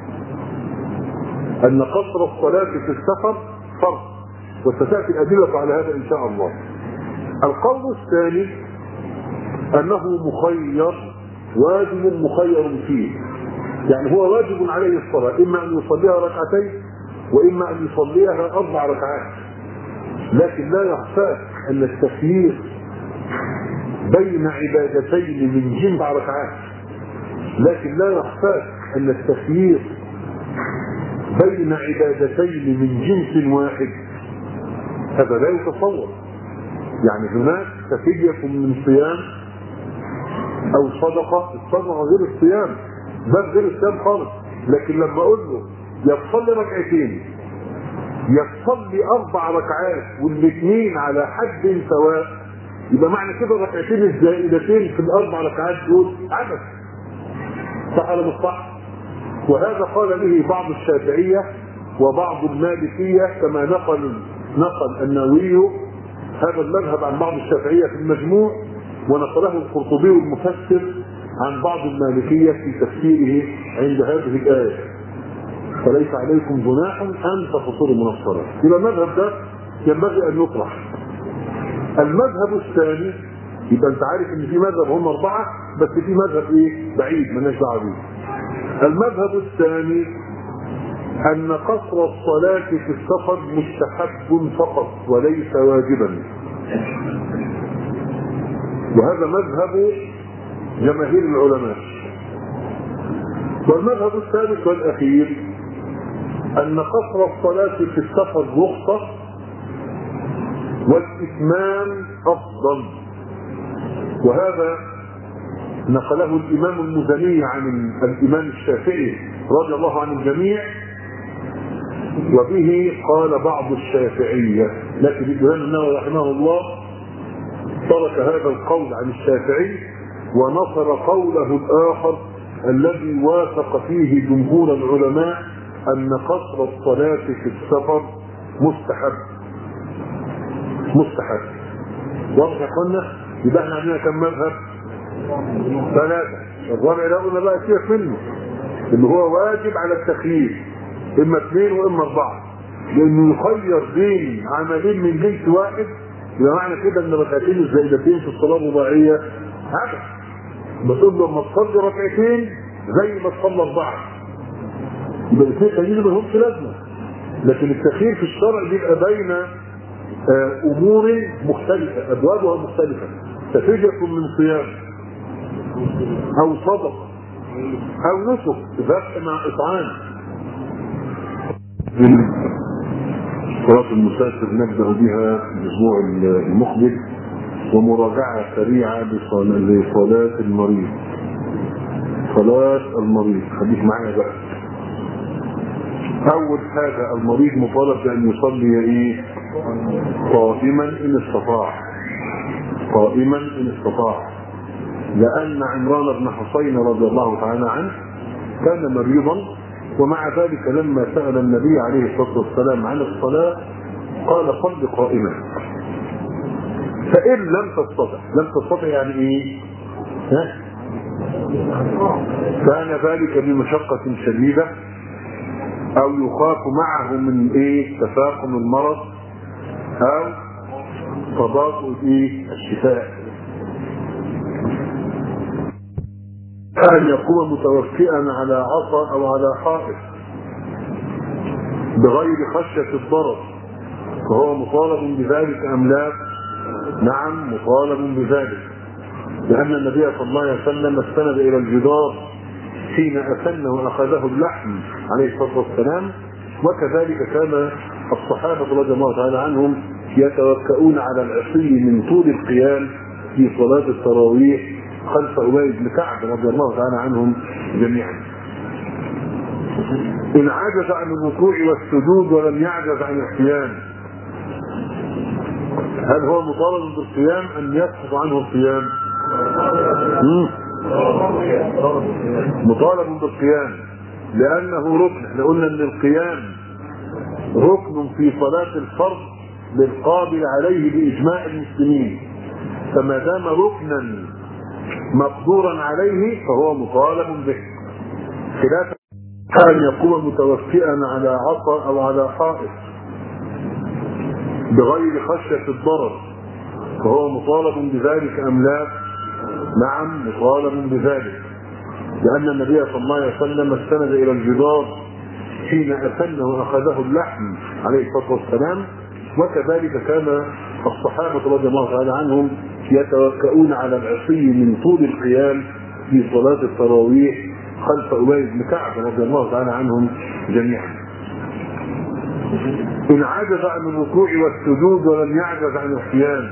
ان قصر الصلاة في السفر فرض، وستأتي الأدلة على هذا ان شاء الله. القول الثاني انه مخير واجب مخير فيه، يعني هو واجب عليه الصلاة اما ان يصليها 2 ركعتين واما ان يصليها 4 ركعات. لكن لا يخفاك ان التخيير بين عبادتين من جنس 4 ركعات، لكن لا يخفاك ان التخيير بين عبادتين من جنس واحد هذا لا يتصور. يعني هناك فدية من صيام او صدقة. الصدقة غير الصيام، ده غير الصيام خالص. لكن لما اقول له يصلي ركعتين يصلي 4 ركعات والاثنين على حد سواء، يبقى معنى كده الركعتين الزائدتين في ال4 ركعات دول عبث. صح ولا مش صح؟ وهذا قال به بعض الشافعيه وبعض المالكيه، كما نقل النووي هذا المذهب عن بعض الشافعيه في المجموع، ونقله القرطبي المفسر عن بعض المالكيه في تفسيره عند هذه الايه. فليس عليكم جناح ان تقصروا من الصلاه. يبقى المذهب ده ينبغي ان يطرح. المذهب الثاني، يبقى انت عارف ان في مذهب هم 4، بس في مذهب ايه؟ بعيد مالناش دعوه بيه. المذهب الثاني ان قصر الصلاه في السفر مستحب فقط وليس واجبا، وهذا مذهب جماهير العلماء. والمذهب الثالث والاخير ان قصر الصلاه في السفر رخصه والاتمام افضل، وهذا نقله الامام المزني عن الامام الشافعي رضي الله عن الجميع، وبه قال بعض الشافعيه، لكن الامام النووي رحمه الله ترك هذا القول عن الشافعي ونصر قوله الاخر الذي وافق فيه جمهور العلماء ان قصر الصلاه في السفر مستحب. واضح يا اخوانا؟ يبقى احنا عندنا كم مذهب؟ 3. الرابع ده قلنا بقى سيبك منه، اللي هو واجب على التخيير، اما 2 واما 4، لانه يخير بين عملين من جنس واحد، يبقى معنى كده ان ركعتين الزائدتين في الصلاه الرباعيه عبث. بتقول له لما تصلي ركعتين زي ما تصلي 4، يبقى الاثنين تانيين ما لهمش لازمه. لكن التخيير في الشرع بيبقى بين امور مختلفه، ابوابها مختلفه، تفريجة من صيام او صدق او نسك، ذبح مع اطعام. صلاة المسافر نبدأ بها الاسبوع المقبل، ومراجعة سريعة لصلاة المريض. صلاة المريض خليك معايا بقى. اول حاجة المريض مطالب بان يصلي ايه؟ قائما ان استطاع، لان عمران بن حصين رضي الله تعالى عنه كان مريضا، ومع ذلك لما سأل النبي عليه الصلاة والسلام عن الصلاة قال صل قائما. فإن لم تستطع يعني ايه؟ كان ذلك بمشقة شديدة، او يخاف معه من ايه؟ تفاقم المرض او تباطؤ ايه؟ الشفاء. ان يقوم متوكئا على عصا او على حائط بغير خشية الضرر، فهو مطالب بذلك ام لا؟ نعم مطالب بذلك، لان النبي صلى الله عليه وسلم استند الى الجدار حين أسن وأخذه اللحم عليه الصلاة والسلام، وكذلك كان الصحابة رضي الله تعالى عنهم يتوكؤون على العصي من طول القيام في صلاة التراويح خلف أبي بن كعب رضي الله تعالى عنهم جميعا. إن عجز عن الركوع والسجود ولم يعجز عن القيام، هل هو مطالب بالقيام أم يسقط عنه القيام؟ مطالب بالقيام لأنه ركن. احنا قلنا ان القيام ركن في صلاة الفرض للقابل عليه بإجماع المسلمين، فما دام ركنا مقدورا عليه فهو مطالب به، خلاف أن يقوم متوكئا على عصا أو على حائط بغير خشية الضرر، فهو مطالب بذلك أم لا؟ نعم مطالب بذلك، لأن النبي صلى الله عليه وسلم استند إلى الجدار حين أسنه وأخذه اللحم عليه الصلاة والسلام، وكذلك كان الصحابة رضي الله تعالى عنهم يتوكؤون على العصي من طول القيام في صلاة التراويح خلف أبي بن كعب رضي الله تعالى عنهم جميعا. إن عجز عن الركوع والسجود ولم يعجز عن القيام،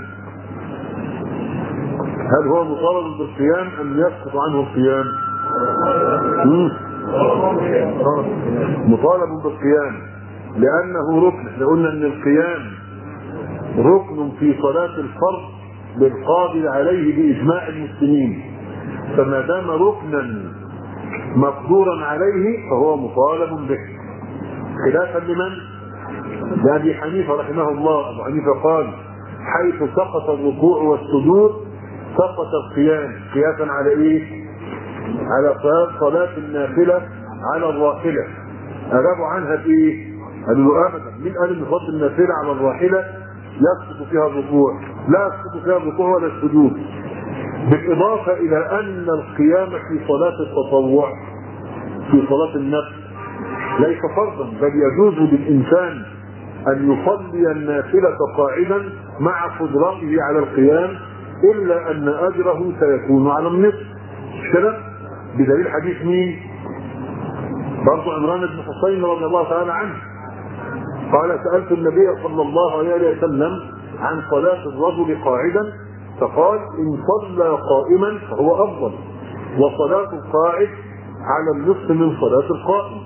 هل هو مطالب بالقيام أم يسقط عنه القيام؟ مطالب بالقيام لانه ركن. احنا قلنا ان القيام ركن في صلاة الفرض للقادر عليه باجماع المسلمين، فما دام ركنا مقدورا عليه فهو مطالب به، خلافا لمن؟ لأبي حنيفة رحمه الله. أبو حنيفة قال حيث سقط الركوع والسجود سقط القيام، قياسا على ايه؟ على صلاة النافلة على الراحلة. أجابوا عنها بايه؟ قالوا له ابدا، من قال ان صلاة النافلة على الراحلة يسقط فيها الركوع؟ لا يسقط فيها الركوع ولا السجود، بالإضافة إلى أن القيام في صلاة التطوع في صلاة النفل ليس فرضا، بل يجوز للإنسان أن يصلي النافلة قاعدا مع قدرته على القيام، إلا أن أجره سيكون على النصف. مش كده؟ بدليل حديث مين؟ برضو عمران بن حسين رضي الله تعالى عنه قال سألت النبي صلى الله عليه وسلم عن صلاة الرجل قاعدا فقال إن صلى قائما فهو أفضل، وصلاة القاعد على النصف من صلاة القائم،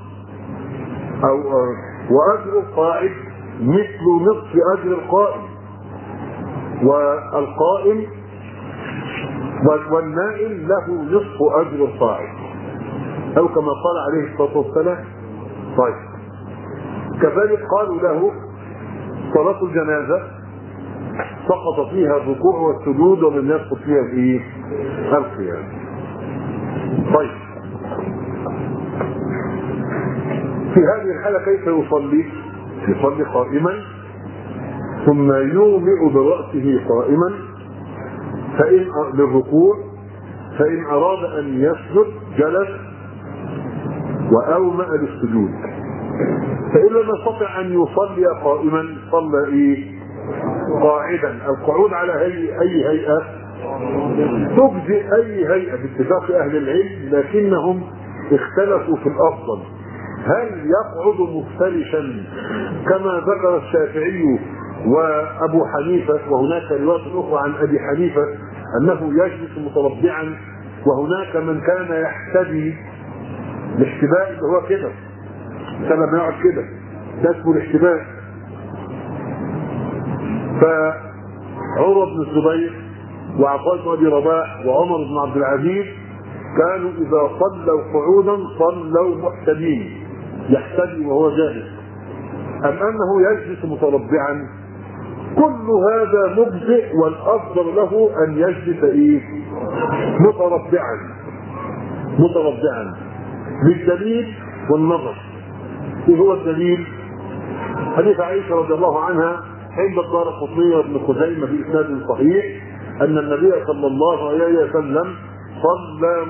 وأجر القاعد مثل نصف أجر القائم، والقائم والنائم له نصف أجر القاعد، أو كما قال عليه الصلاة والسلام. طيب كذلك قالوا له صلاة الجنازة سقط فيها الركوع والسجود ولم يسقط فيها الايه؟ القيام. طيب في هذه الحالة كيف يصلي؟ يصلي قائما ثم يومئ برأسه قائما فإن للركوع، فإن أراد أن يسجد جلس وأومأ للسجود، فإن لم يستطع أن يصلي قائما صلى ايه؟ قاعدا. القعود على أي هيئة تجزئ أي هيئة باتفاق أهل العلم، لكنهم اختلفوا في الأفضل، هل يقعد مفترشا كما ذكر الشافعي وأبو حنيفة، وهناك روايات أخرى عن أبي حنيفة أنه يجلس متربعا، وهناك من كان يحتدي الاحتباء اللي هو كده، لما يقعد كده ده اسمه الاحتباء. فعمر بن الزبير وعطاء بن ابي رباح وعمر بن عبد العزيز كانوا اذا صلوا قعودا صلوا محتبين، يحتدي وهو جالس، ام انه يجلس متربعا. كل هذا مجزئ، والافضل له ان يجلس ايه؟ متربعا للدليل والنظر. ايه هو الدليل؟ حديث عائشة رضي الله عنها عند الدارقطني وابن خزيمة بإسناد صحيح أن النبي صلى الله عليه وسلم صلى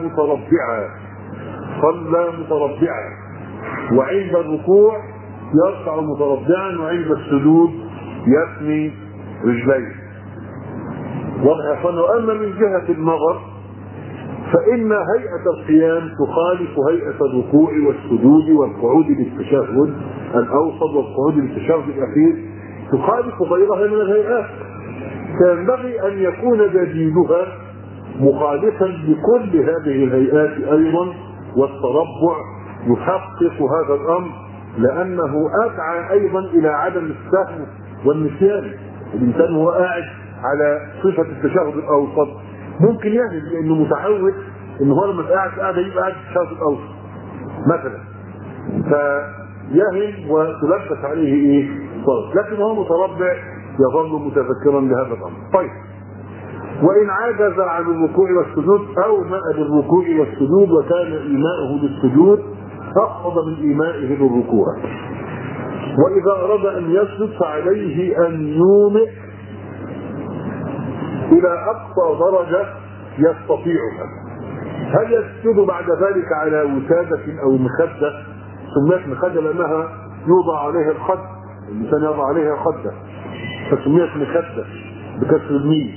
متربعا، وعند الركوع يرفع متربعا، وعند السجود يثني رجليه. وأما من جهة النظر فإن هيئة القيام تخالف هيئة الركوع والسجود والقعود للتشهد الأوسط والقعود للتشهد الأخير، تخالف غيرها من الهيئات، فينبغي أن يكون بديلها مخالفا لكل هذه الهيئات أيضا، والتربع يحقق هذا الأمر، لأنه أدعى أيضا إلى عدم السهو والنسيان. الإنسان هو قاعد على صفة التشهد الأوسط ممكن يهمل، لأنه متعود إن هو لما قاعد يبقى قاعد في التشهد الأوسط مثلا، فيهم وتلبس عليه ايه؟ صوت، لكن هو متربع يظل متذكرا بهذا الامر. طيب وان عجز عن الركوع والسجود او مأ للركوع والسجود وكان ايماؤه للسجود اخفض من ايمائه للركوع، واذا اراد ان يسجد فعليه ان يومئ الى اقصى درجه يستطيعها. هل يسجد بعد ذلك على وسادة او مخدة؟ سميت مخدة لانها يوضع عليها الخد، الانسان يضع عليها خدة فسميت مخدة بكسر الميم.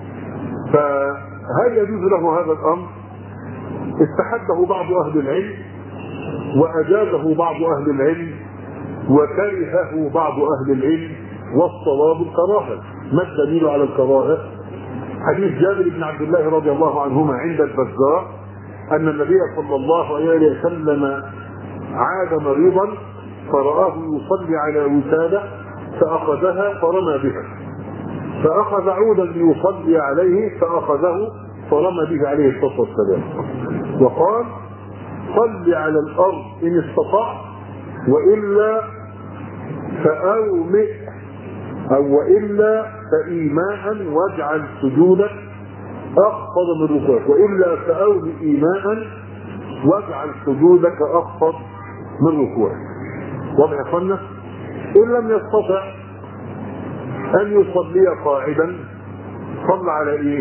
فهل يجوز له هذا الامر؟ استحبه بعض اهل العلم واجازه بعض اهل العلم وكرهه بعض اهل العلم، والصواب الكراهه. ما الدليل على الكراهه؟ حديث جابر بن عبد الله رضي الله عنهما عند البزار أن النبي صلى الله عليه وسلم عاد مريضا فرآه يصلي على وسادة فأخذها فرمى بها، فأخذ عودا ليصلي عليه فأخذه فرمى به عليه الصلاة والسلام، وقال: صل على الأرض إن استطعت، وإلا فأومئ أو وإلا فإيماء واجعل سجودك أخفض من ركوعك، وإلا فأومئ إيماء واجعل سجودك أخفض من ركوعك. واضح يا اخوانا؟ إن لم يستطع أن يصلي قاعدا صلى على إيه؟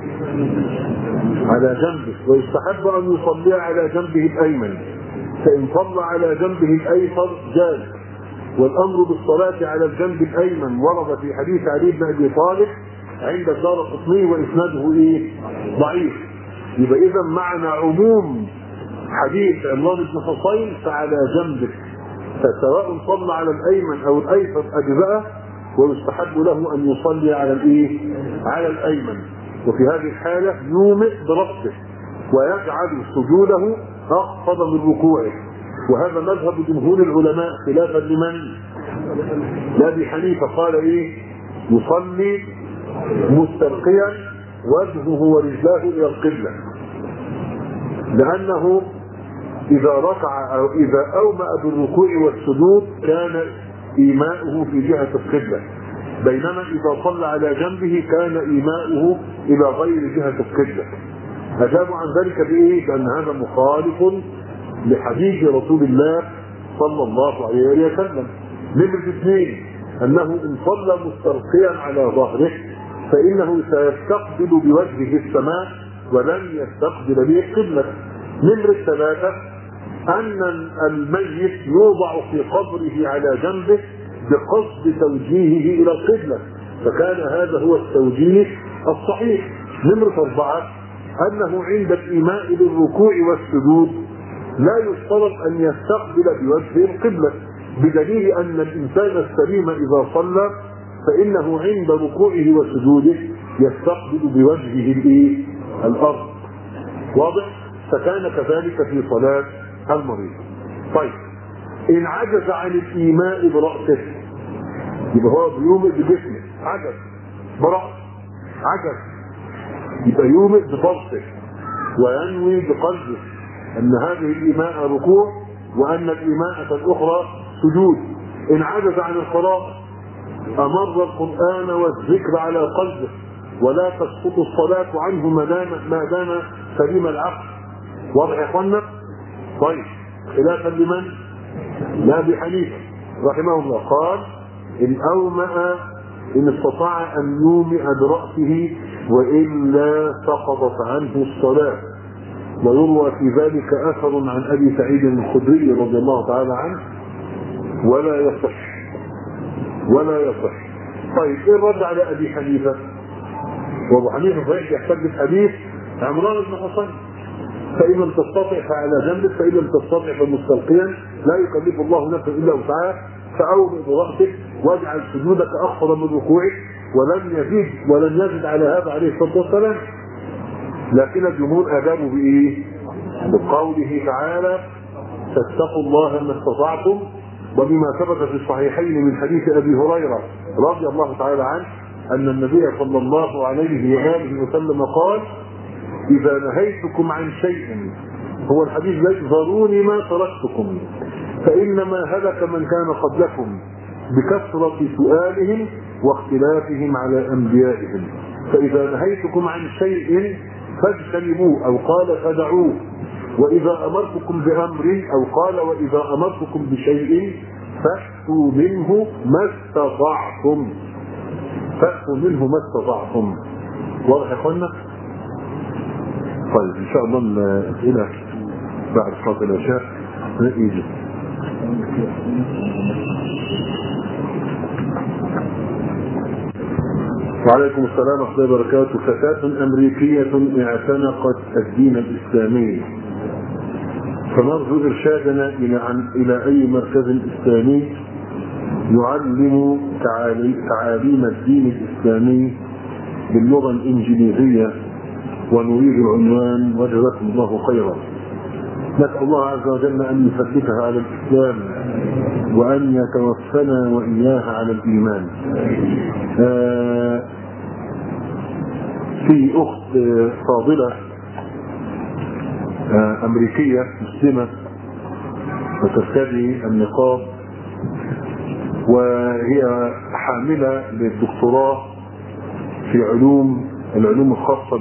على جنبه، ويستحب أن يصلي على جنبه الأيمن، فإن صلى على جنبه الأيسر جاز. والأمر بالصلاة على الجنب الأيمن ورد في حديث علي بن أبي طالب عند الدارقطني وإسناده إيه؟ ضعيف. يبقى إذا معنى عموم حديث عمران بن حصين فعلى جنبه، فسواء صلى على الأيمن أو الأيسر أجزاءه، ويستحب له أن يصلي على الإيه؟ على الأيمن. وفي هذه الحالة يومئ برأسه ويجعل سجوده أخفض من ركوعه، وهذا مذهب جمهور العلماء خلافا لمن؟ لأبي حنيفة قال إيه؟ يصلي مستلقيا وجهه ورجلاه إلى القبلة، لأنه إذا ركع أو إذا أومأ بالركوع والسجود كان إيماؤه في جهة القبلة، بينما إذا صلى على جنبه كان إيماؤه إلى غير جهة القبلة. أجابوا عن ذلك بإيه؟ بأن هذا مخالف لحديث رسول الله صلى الله عليه وسلم. نمرة 2 أنه إن صلى مستلقيا على ظهره فإنه سيستقبل بوجهه السماء ولن يستقبل به القبلة. نمرة 3 أن الميت يوضع في قبره على جنبه بقصد توجيهه إلى القبلة، فكان هذا هو التوجيه الصحيح. نمرة 4 أنه عند الإيماء للركوع والسجود لا يشترط أن يستقبل بوجهه القبلة، بدليل أن الإنسان السليم إذا صلى فإنه عند ركوعه وسجوده يستقبل بوجهه الأرض. واضح؟ فكان كذلك في صلاة المريض. طيب، إن عجز عن الإيماء برأسه يبقى هو بيومئ بجسمه، عجز برأسه، عجز يبقى يومئ بفرسه وينوي بقلبه أن هذه الإيماء ركوع وأن الإيماءة الأخرى سجود. إن عجز عن القراءة أمر القرآن والذكر على قلبه ولا تسقط الصلاة عنه ما دام سليم العقل. واضح يا اخوانا؟ طيب، خلافا لمن؟ لأبي حنيفة رحمه الله قال: إن أومأ إن استطاع أن يومئ برأسه وإلا سقطت عنه الصلاة. ويروى في ذلك أثر عن أبي سعيد الخدري رضي الله تعالى عنه ولا يصح. طيب، إيه الرد على أبي حنيفة؟ وأبو حنيفة صحيح يحتج بحديث عمران بن حصين: فإن لم تستطع فعلى جنبك، فإن لم تستطع فمستلقيا، لا يكلف الله نفسا إلا وسعها، فأومئ برأسك واجعل سجودك أخفض من ركوعك، ولن يزد على هذا عليه الصلاة والسلام. لكن الجمهور أجابوا بإيه؟ بقوله تعالى: فاتقوا الله ما استطعتم، وبما ثبت في الصحيحين من حديث أبي هريرة رضي الله تعالى عنه أن النبي صلى الله عليه وآله وسلم قال: إذا نهيتكم عن شيء، هو الحديث ذروني ما تركتكم، فإنما هلك من كان قبلكم بكثرة سؤالهم واختلافهم على أنبيائهم، فإذا نهيتكم عن شيء فاجتنبوه، أو قال فدعوه، وإذا أمرتكم بأمر، أو قال وإذا أمرتكم بشيء فأتوا منه ما استطعتم. واضح يا اخوانا؟ طيب، ان شاء الله الاسئله بعد صلاه العشاء نيجي. وعليكم السلام ورحمه الله وبركاته. فتاه امريكيه اعتنقت الدين الاسلامي، فنرجو ارشادنا الى اي مركز اسلامي يعلم تعاليم الدين الاسلامي باللغه الانجليزيه ونريد العنوان وجزاكم الله خيرا. نسأل الله عز وجل أن يثبتها على الإسلام وأن يتوفنا وإياها على الإيمان. في أخت فاضلة أمريكية مسلمة وترتدي النقاب، وهي حاملة للدكتوراه في العلوم الخاصة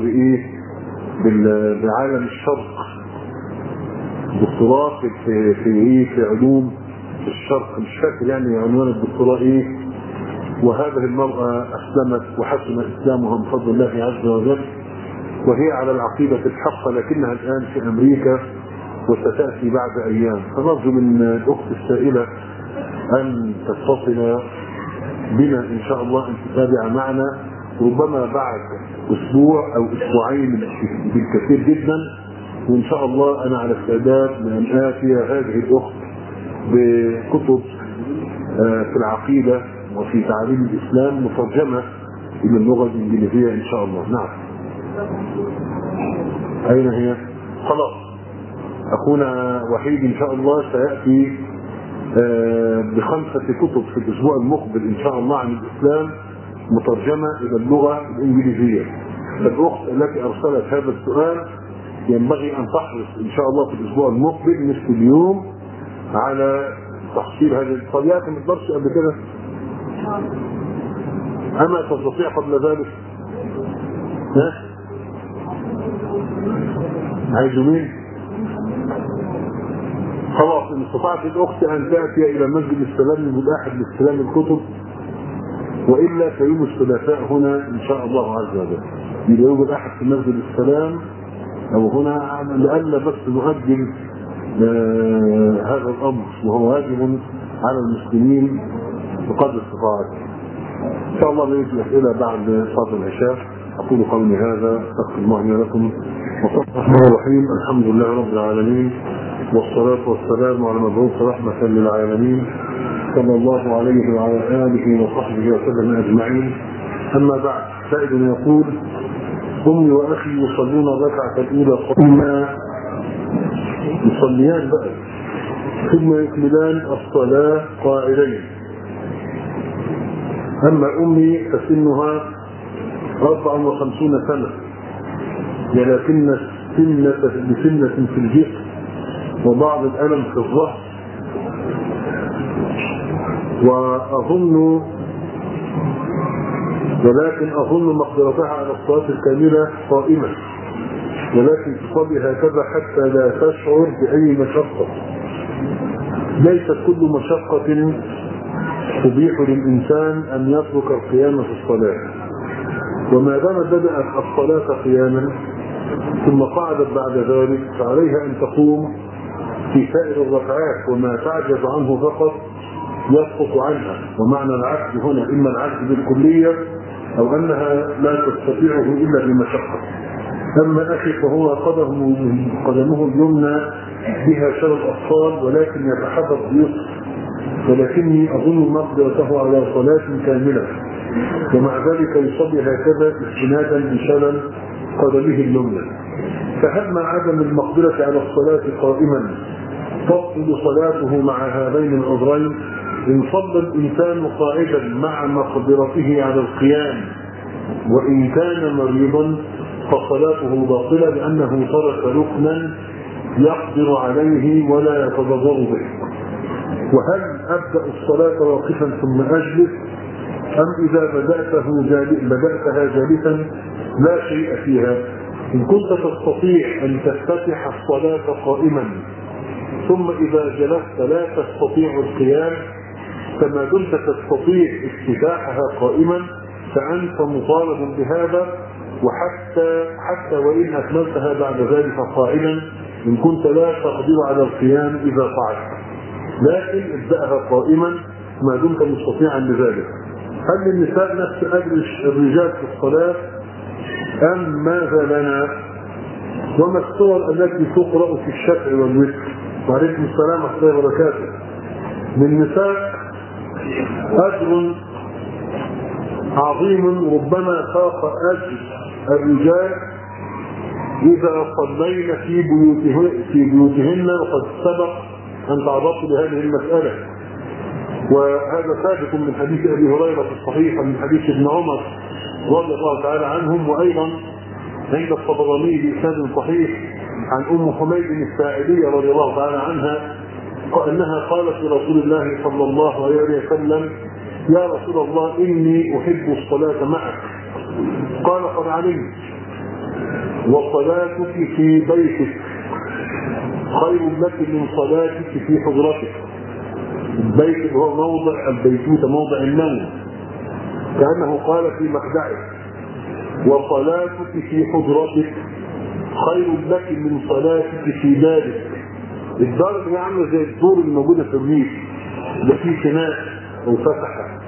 بعالم الشرق، دكتوراه في علوم الشرق، مش فاكر يعني عنوان الدكتوراه ايه. وهذه المرأة أسلمت وحسن إسلامها بفضل الله عز وجل، وهي على العقيدة الحق، لكنها الآن في أمريكا وستأتي بعد أيام. فنرجو من الأخت السائلة أن تتصل بنا إن شاء الله، أن تتابع معنا ربما بعد أسبوع أو أسبوعين بالكثير جدا، وإن شاء الله أنا على استعداد لأن آتي هذه الأخت بكتب في العقيدة وفي تعليم الإسلام مترجمة إلى اللغة الإنجليزية إن شاء الله. نعم. أين هي؟ خلاص، أخونا وحيد إن شاء الله سيأتي ب5 كتب في الأسبوع المقبل إن شاء الله عن الإسلام مترجمة إلى اللغة الإنجليزية. الأخت التي أرسلت هذا السؤال ينبغي أن تحرص إن شاء الله في الأسبوع المقبل مثل اليوم على تحصيل هذه الطريقة. ما تقدرش قبل كده؟ أما تستطيع قبل ذلك؟ عايزوا مين؟ خلاص، إن استطاعت الأخت أن تأتي إلى مسجد السلام من أحد لاستلام الكتب، وإلا فيوم الثلاثاء هنا إن شاء الله عز وجل. يبقى يوم الأحد في مسجد السلام أو هنا، لأن بس نؤجل هذا الأمر، وهو واجب على المسلمين بقدر استطاعتهم. إن شاء الله نريد الأسئلة بعد صلاة العشاء. أقول قولي هذا، أستغفر الله لي ولكم. الرحمن الرحيم، الحمد لله رب العالمين، والصلاة والسلام على مبعوث رحمة للعالمين صلى الله عليه وعلى آله وصحبه وسلم أجمعين. أما بعد، سائد يقول: أمي وأخي يصلون الركعة الأولى قائما، يصليان بقى، ثم يكملان الصلاة قاعدين. أما أمي فسنها 54 سنة، ولكن سنة في الجسم وبعض الألم في الظهر، ولكن أظن مقدرتها على الصلاة الكاملة قائمة، ولكن تصلي هكذا حتى لا تشعر بأي مشقة. ليست كل مشقة تبيح للإنسان أن يترك القيام في الصلاة، وما دام بدأت الصلاة قياما ثم قعدت بعد ذلك فعليها أن تقوم في سائر الركعات، وما تعجز عنه فقط يسقط عنها. ومعنى العجز هنا إما العجز بالكلية أو أنها لا تستطيعه إلا بمشقة. أما أخي فهو قدمه اليمنى بها شر الأطفال، ولكن يتحرك بيسر، ولكني أظن مقدرته على صلاة كاملة، ومع ذلك يصلي هكذا استنادا بشلل قدمه اليمنى. فهل مع عدم المقدرة على الصلاة قائما تبطل صلاته مع هذين العذرين؟ إن صلى الإنسان قاعدا مع مقدرته على القيام وإن كان مريضا فصلاته باطلة، لأنه ترك ركنا يقدر عليه ولا يتضرر به. وهل أبدأ الصلاة واقفا ثم أجلس، أم إذا بدأتها جالسا لا شيء فيها؟ إن كنت تستطيع أن تفتتح الصلاة قائما ثم إذا جلست لا تستطيع القيام، فما دمت تستطيع افتتاحها قائما فأنت مطالب بهذا، حتى وإن أكملتها بعد ذلك قائلا إن كنت لا تقدر على القيام إذا فعلت، لكن ابدأها قائما ما دمت مستطيعا لذلك. هل للنساء نفس أجر الرجال في الصلاة أم ماذا لنا؟ وما الصور التي تقرأ في الشفع والوتر؟ وعليكم السلام ورحمة الله وبركاته. للنساء أجر عظيم ربما فاق أجر الرجال إذا صلينا في بيوتهن، وقد سبق أن تعرضت لهذه المسألة، وهذا ثابت من حديث أبي هريرة في الصحيح ومن حديث ابن عمر رضي الله تعالى عنهم، وأيضا عند الطبراني بإسناد صحيح عن أم حميد الساعدية رضي الله تعالى عنها أنها قالت لرسول الله صلى الله عليه وسلم: يا رسول الله إني أحب الصلاة معك. قال: قد علمت، وصلاتك في بيتك خير لك من صلاتك في حجرتك. البيت هو موضع البيتوتة، موضع النوم، كأنه قال في مخدعك: وصلاتك في حجرتك خير لك من صلاتك في دارك. الدار اللي عامله زي الدور الموجوده في الريف، ده فيه فناء او فتحه.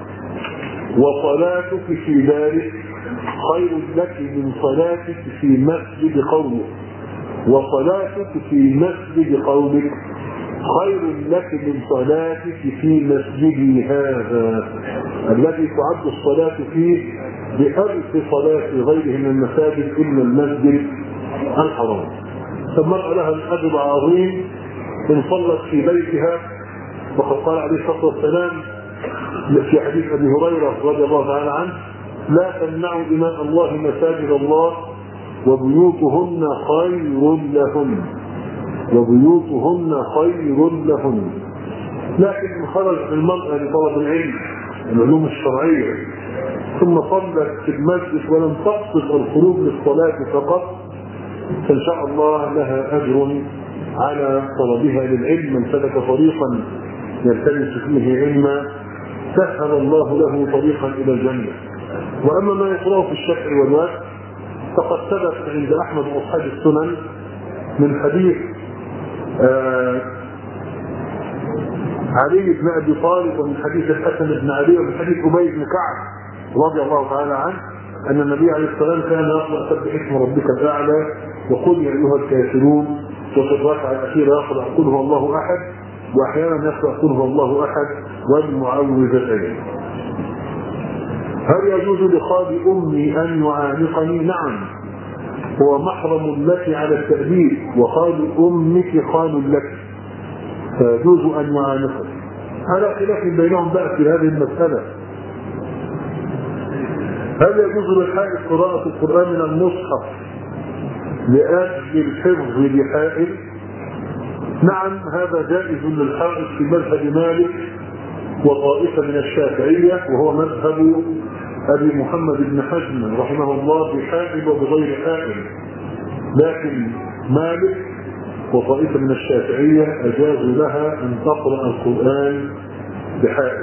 وصلاتك في دارك خير لك من صلاتك في مسجد قومك. وصلاتك في مسجد قومك خير لك من صلاتك في مسجدي هذا الذي تعد الصلاة فيه بألف صلاة غيره من المساجد إلا المسجد الحرام. فالمرأة لها الأجر عظيم إن صلت في بيتها، وقد قال عليه الصلاة والسلام في حديث أبي هريرة رضي الله تعالى عنه: لا تمنعوا إماء الله مساجد الله وبيوتهن خير لهن. وبيوتهن خير لهن. لكن إن خرجت المرأة لطلب العلم العلوم الشرعية ثم صلت في المسجد ولم تقصد الخروج للصلاة فقط، فإن شاء الله لها أجر على طلبها للعلم. من سلك طريقا يلتمس فيه علما سهل الله له طريقا إلى الجنة. وأما ما يقرأه في الشفع والوتر فقد ثبت عند أحمد وأصحاب السنن من حديث علي بن أبي طالب، ومن حديث الحسن بن علي، ومن حديث أبي بن كعب رضي الله تعالى عنه أن النبي عليه السلام كان يقرأ سبح اسم ربك الأعلى وقل يا أيها الكافرون، وفي الركعة الأخيرة يقرأ قل هو الله أحد، وأحيانا يقرأ قل هو الله أحد والمعوذتين. هل يجوز لخال أمي أن يعانقني؟ نعم، هو محرم لك على التأديب، وخال أمك خال لك، فيجوز أن يعانقك. على خلاف بينهم بقى في هذه المسألة. هل يجوز للحائض قراءة القرآن من المصحف لأجل الحفظ لحائض؟ نعم، هذا جائز للحائض في مذهب مالك وطائفة من الشافعية، وهو مذهب أبي محمد بن حزم رحمه الله بحائض وبغير حائض. لكن مالك وطائفة من الشافعية أجازوا لها أن تقرأ القرآن بحائض.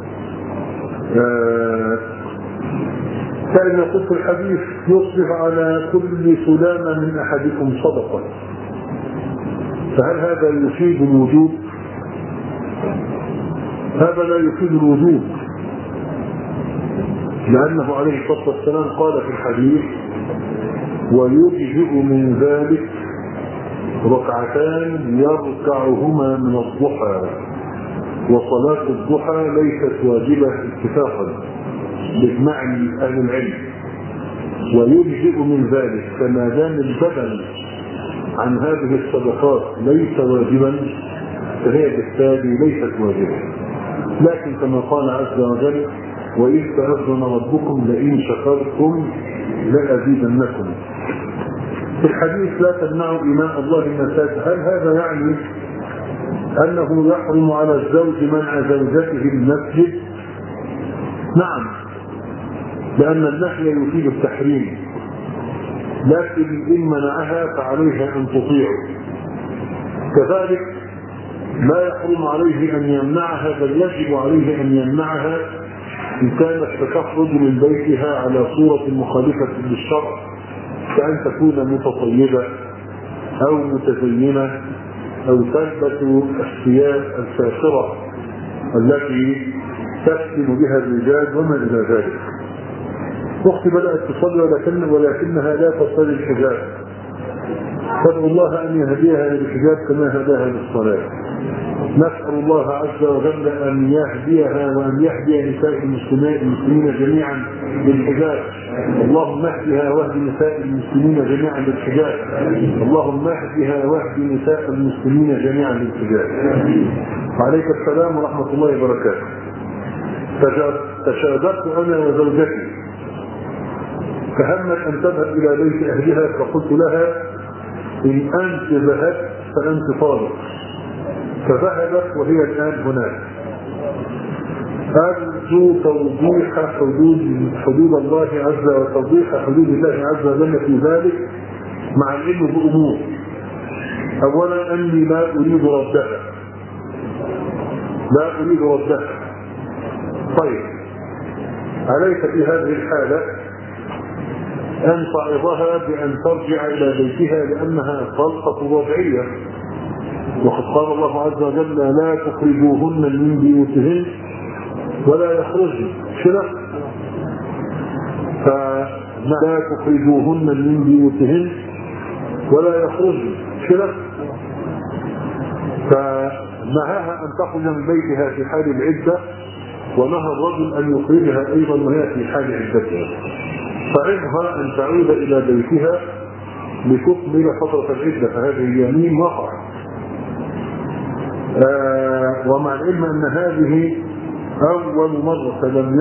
كان يقول في الحديث: يصبح على كل سلامة من أحدكم صدقة. فهل هذا يفيد الوجوب؟ هذا لا يفيد الوجوب، لأنه عليه الصلاة والسلام قال في الحديث: ويجزئ من ذلك ركعتان يركعهما من الضحى. وصلاة الضحى ليست واجبة اتفاقا باجماع أهل العلم. ويجزئ من ذلك، فما دام البدل عن هذه الصدقات ليس واجبا فهي بالتالي ليست واجبة. لكن كما قال عز وجل: وإذ تأذن ربكم لئن شكرتم لأزيدنكم. في الحديث: لا تمنعوا إماء الله المساجد. هل هذا يعني أنه يحرم على الزوج منع زوجته المسجد؟ نعم، لأن النهي يفيد التحريم، لكن إن منعها فعليها أن تطيعه. كذلك لا يحرم عليه أن يمنعها، بل يجب عليه أن يمنعها إن كانت ستخرج من بيتها على صورة مخالفة للشرع، كأن تكون متطيبة أو متزينة أو تلبس الثياب الفاخرة التي تفتن بها الرجال وما إلى ذلك. أختي بدأت تصلي ولكنها لا تصلي الحجاب، فادعو الله أن يهديها للحجاب كما هداها للصلاة. نسأل الله عز وجل أن يهديها وأن يهدي نساء المسلمين جميعا بالحجاب. اللهم اهدها واهد نساء المسلمين جميعا بالحجاب. اللهم اهدها واهد نساء المسلمين جميعا بالحجاب. وعليك السلام ورحمة الله وبركاته. تشاجرت أنا وزوجتي فهمت أن تذهب إلى بيت أهلها، فقلت لها إن أنت ذهبت فأنت طالق، فذهبت وهي الآن هناك. أرجو توضيح حدود الله عز وجل، توضيح حدود الله عز وجل في ذلك، مع العلم بأمور. أولا أني لا أريد ردها، لا أريد ردها. طيب، عليك في هذه الحالة أن تعظها بأن ترجع إلى بيتها، لأنها طلقة وضعية، وقد قال الله عز وجل لا تخرجوهن من بيوتهن ولا يخرجن. شنو؟ فلا تخرجوهن من بيوتهن ولا يخرجن. شنو؟ فنهاها أن تخرج من بيتها في حال العدة، ونهى الرجل أن يخرجها أيضا وهي في حال عدتها. فعظها أن تعود إلى بيتها لتكمل فترة العدة، فهذه اليمين وقع. ومع العلم أن هذه أول مرة لم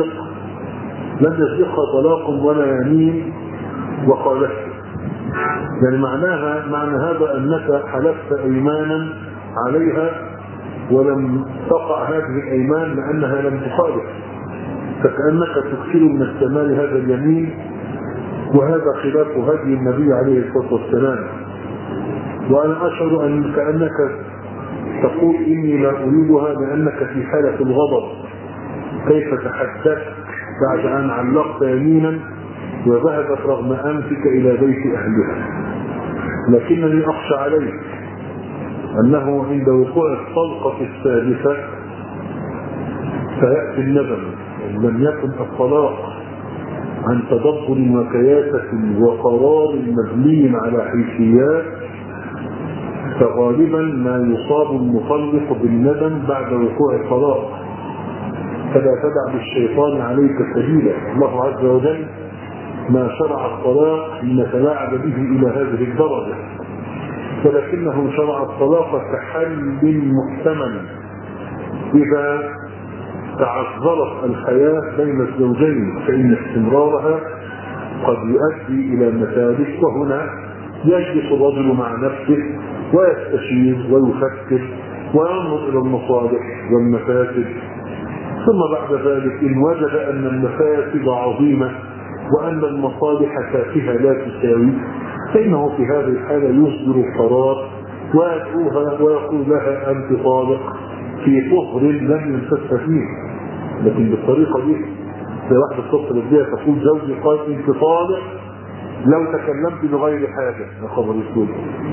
يسبقها طلاق ولا يمين وقالت. يعني معنى هذا أنك حلفت أيمانا عليها ولم تقع هذه الأيمان لأنها لم تخالف، فكأنك تكثر من استعمال هذا اليمين، وهذا خلاف هدي النبي عليه الصلاة والسلام. وأنا أشعر أن كأنك تقول إني لا أريدها لأنك في حالة الغضب. كيف تحدثت بعد أن علقت يمينا وذهبت رغم أنفك إلى بيت أهلها؟ لكنني أخشى عليك أنه عند وقوع الطلقة الثالثة فيأتي الندم. لم يكن الطلاق عن تدبر وكياسة وقرار مبني على حيثيات، فغالبا ما يصاب المطلق بالندم بعد وقوع الطلاق. فلا تدع بالشيطان عليك سبيلا. الله عز وجل ما شرع الطلاق لنتلاعب به إلى هذه الدرجة، ولكنه شرع الطلاق كحل محتمل إذا تعذرت الحياة بين الزوجين، فإن استمرارها قد يؤدي إلى مفاسد. وهنا يجلس الرجل مع نفسه ويستشير ويفكر وينظر إلى المصالح والمفاسد، ثم بعد ذلك إن وجد أن المفاسد عظيمة وأن المصالح تافهة لا تساوي، فإنه في هذه الحالة يصدر القرار ويدعوها ويقول لها أنت طالق في طهر لم يمسسها فيه. لكن بالطريقة دي زي واحدة تتصل بها تقول زوجي قال أنت طالق لو تكلمت بغير حاجة، يا خبر السود،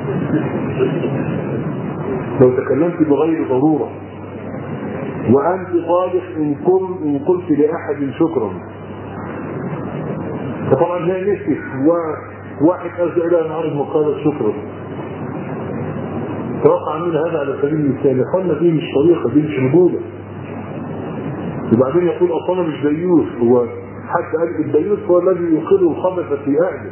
لو تكلمت بغير ضرورة، وأنت طالق إن قلت لأحد شكرا. فطبعا هي نسي واحد أرجع إلى نعرض مقالة شكرا، توقع من هذا على سبيل المثال. قلنا دي مش طريقة، دي مش رجولة. وبعدين يقول أصلا مش ديوث، هو حتى قال الديوث هو الذي يقر الخبث في أهله.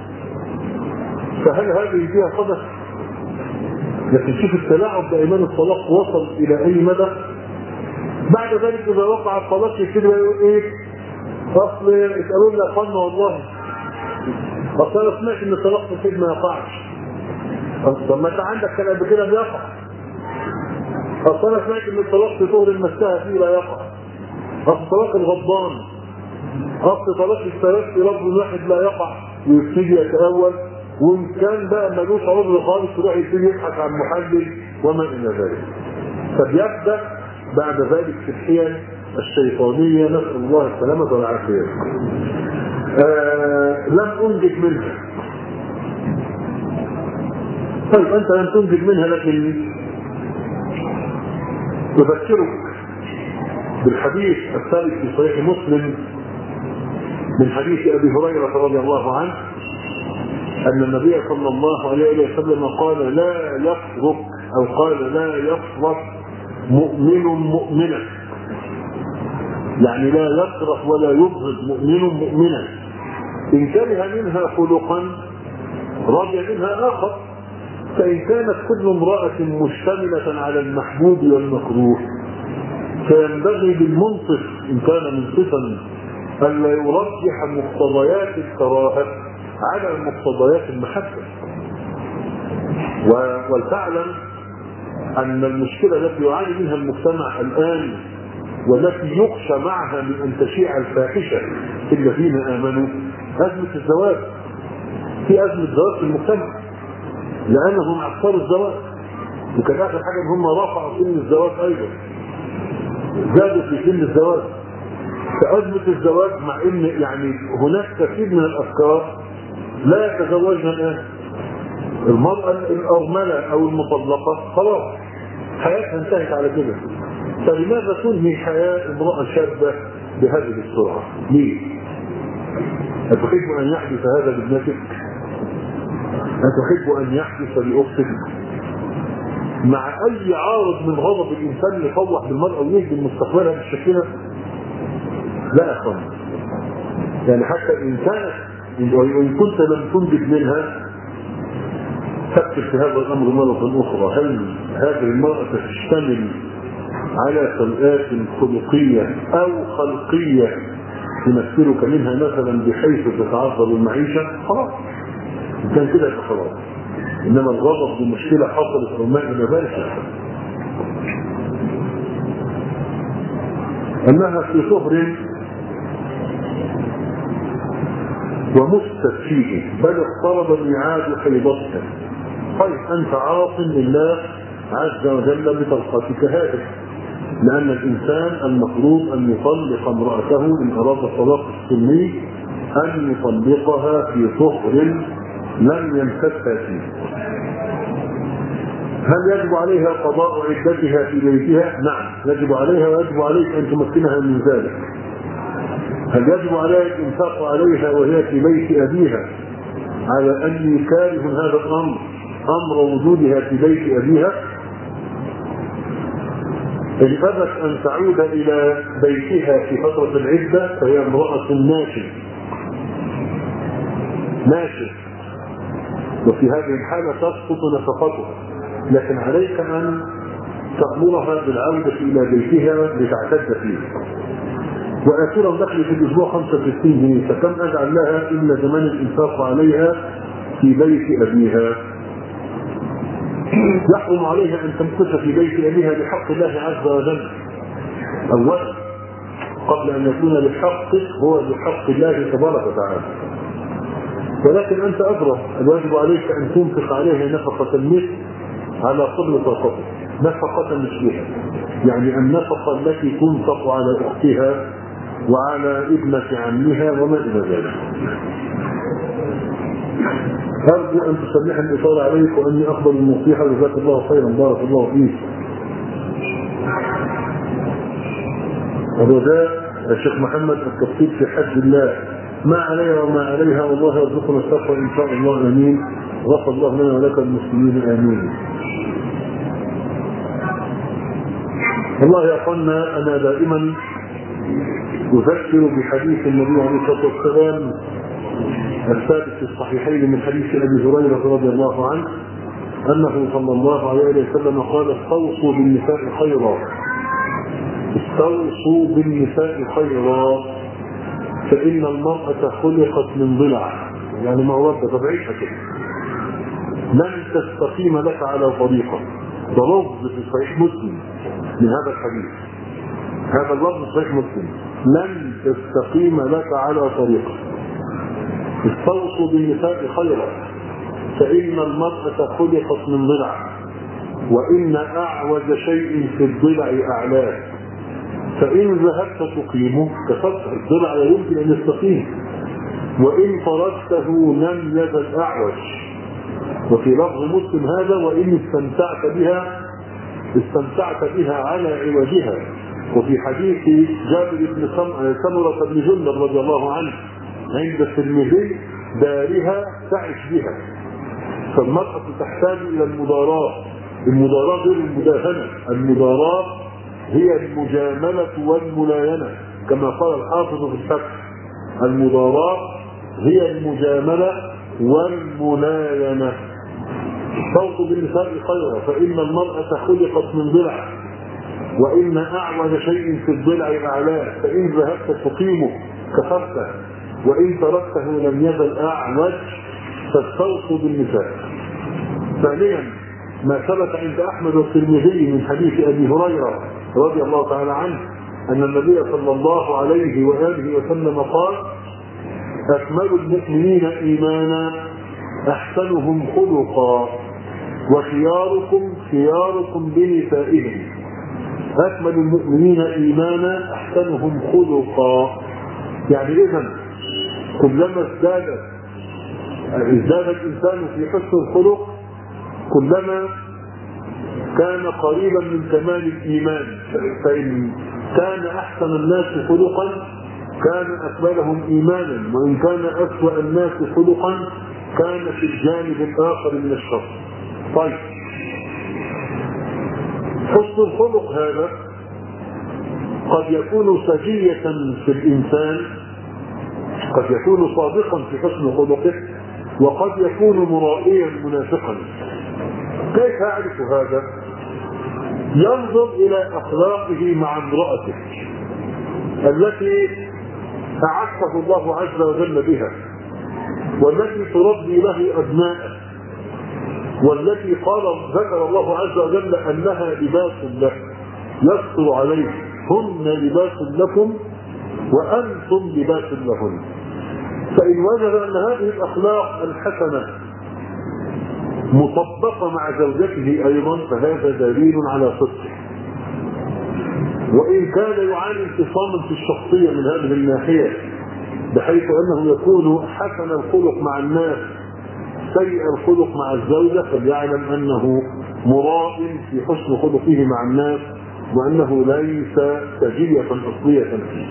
فهل هذه فيها خبث؟ لكن شوف التلاعب بأيمان الطلاق وصل إلى أي مدى. بعد ذلك إذا وقع الطلاق يبتدي يقول إيه؟ أصل يسألون لي أخوانا والله أصل أنا سمعت إن الطلاق في الحج ما يقعش. طب ما أنت عندك كلام بكده بيقع. أصل أنا سمعت إن الطلاق في طهر المساها فيه لا يقع. أصل طلاق الغضبان، أصل طلاق الثلاث في لفظ واحد لا يقع، ويبتدي يتأول، وإن كان بقى ملوش عذر خالص يروح يبتدي يبحث عن محلل وما إلى ذلك. فبيبدأ بعد ذلك في الحيل الشيطانية، نسأل الله السلامة والعافية. لم أنجد منها. طيب أنت لم تنجد منها، لكن أذكرك بالحديث الثالث في صحيح مسلم من حديث أبي هريرة رضي الله عنه أن النبي صلى الله عليه وسلم قال لا يفرق، أو قال لا يفرق مؤمن مؤمنا، يعني لا يكره ولا يبغض مؤمن مؤمنا. إن كره منها خلقا رضي منها آخر. فإن كانت كل امرأة مشتملة على المحبوب والمكروه فينبغي بالمنصف إن كان منصفا ألا يرجح مقتضيات الكراهة على مقتضيات المحبة. ولتعلم أن المشكلة التي يعاني منها المجتمع الآن والتي يخشى معها من أن تشيع الفاحشة في الذين آمنوا أزمة الزواج. في أزمة زواج في المجتمع لأنهم أكثر الزواج، وكان آخر حاجة إن هم رفعوا سن الزواج أيضا، زادوا في سن الزواج. فأزمة الزواج مع إن يعني هناك كثير من الأفكار لا يتزوجن الآن. المرأة الأرملة أو المطلقة خلاص حياتها انتهت على كده، فلماذا تنهي حياة امرأة شابة بهذه السرعة؟ ليه؟ أتحب أن يحدث هذا لابنتك؟ أتحب أن يحدث لأختك؟ مع أي عارض من غضب الإنسان يطوح بالمرأة ويهدم مستقبلها بالشكل ده؟ لا يا أخوان، يعني حتى إن كانت وإن كنت لم تنجب منها فكر في هذا الأمر مرة أخرى. هل هذه المرأة تشتمل على سيئات خلقية أو خلقية تمثلك منها مثلا بحيث تتعذر المعيشة؟ خلاص كان كده يبقى خلاص. إنما الغضب بمشكلة حصلت أو ما إلى ذلك أنها في طهر ومست فيه بل اقترب ميعاد حيضتها. طيب أنت عاص لله عز وجل بطلقتك هذه، لأن الإنسان المفروض أن يطلق امرأته إن أراد الطلاق السني أن يطلقها في طهر لم يمسكها فيه. هل يجب عليها قضاء عدتها في بيتها؟ نعم يجب عليها، ويجب عليك أن تمكنها من ذلك. هل يجب عليها الإنفاق عليها وهي في بيت أبيها على أني كاره هذا الأمر، أمر وجودها في بيت أبيها؟ إن أبت أن تعود إلى بيتها في فترة العدة فهي امرأة ناشئ، وفي هذه الحالة تسقط نفقتها، لكن عليك أن تأمرها بالعودة إلى بيتها لتعتد فيه. وآخر دخل في الأسبوع 65 جنيه، فكم أجعل لها إلا زمان الإنفاق عليها في بيت أبيها؟ يحرم عليها أن تمكث في بيت أبيها بحق الله عز وجل أولا قبل أن يكون لحقك هو بحق الله تبارك وتعالى. ولكن أنت أدرى، الواجب عليك أن تنفق عليها نفقة المثل على قدر طاقتك، نفقة مثلها، يعني النفقة التي تنفق على أختها وعلى ابنة عمها وما إلى ذلك. أرجو أن تسمح الإشارة عليك وأني أقبل النصيحة، جزاك الله خيرا بارك الله فيك. الرجاء الشيخ محمد التفصيل في حج الله، ما عليها وما عليها، والله يرزقنا التقوى إن شاء الله آمين. غفر الله لنا ولك المسلمين آمين. والله يا أخوانا أنا دائما أذكر بحديث النبي عليه الصلاة والسلام الثابت في الصحيحين من حديث أبي هريرة رضي الله عنه أنه صلى الله عليه وسلم قال: استوصوا بالنساء خيرا، استوصوا بالنساء خيرا، فإن المرأة خلقت من ضلع، يعني ما هو طبيعتها كده، لن تستقيم لك على طريقة. ده لفظ في صحيح مسلم من هذا الحديث، هذا اللفظ في صحيح مسلم: لن تستقيم لك على طريقة. استوصوا بالنساء خيرا فإن المرأة خلقت من ضلع، وإن أعوج شيء في الضلع أعلاه، فإن ذهبت تقيمه كسرت الضلع لا يمكن أن يستقيم، وإن فرجته لم يزل أعوج. وفي لفظ مسلم هذا: وإن استمتعت بها على عوجها. وفي حديث جابر بن سمرة بن جندب رضي الله عنه عند الترمذي: دارها تعش بها. فالمرأة تحتاج إلى المداراة المداراة غير المداهنة. المداراة هي المجاملة والملاينة كما قال الحافظ في الفتح. المداراة هي المجاملة والملاينة. صوت بالنساء خيرا فإن المرأة خلقت من ضلع وإن أعوج شيء في الضلع أعلاه فإن ذهبت تقيمه كفرته وإن تركته لم يزل أعوج فالصوت بالنساء. ثانيا ما ثبت عند أحمد والترمذي من حديث أبي هريرة رضي الله تعالى عنه أن النبي صلى الله عليه وآله وسلم قال أكمل المؤمنين إيمانا أحسنهم خلقا وخياركم خياركم بنسائهم. أكمل المؤمنين إيمانا أحسنهم خلقا، يعني إذن كلما ازداد الإنسان في حسن الخلق كلما كان قريبا من كمال الإيمان. فإن كان أحسن الناس خلقا كان أكملهم إيمانا، وإن كان أسوأ الناس خلقا كان في الجانب الآخر من الشر. طيب حسن الخلق هذا قد يكون سجية في الإنسان، قد يكون صادقا في حسن خلقه، وقد يكون مرائيا منافقا. كيف أعرف هذا؟ ينظر إلى أخلاقه مع امرأته التي أعزه الله عز وجل بها، والتي تربي له أبناءه، والتي ذكر الله عز وجل أنها لباس له يستر عليه، هن لباس لكم وأنتم لباس لهن. فإن وجد أن هذه الأخلاق الحسنة مطبقة مع زوجته أيضا فهذا دليل على صدقه. وإن كان يعاني انفصاما في الشخصية من هذه الناحية بحيث أنه يكون حسن الخلق مع الناس سيء الخلق مع الزوجة فليعلم أنه مراء في حسن خلقه مع الناس وأنه ليس سجية أصلية فيه.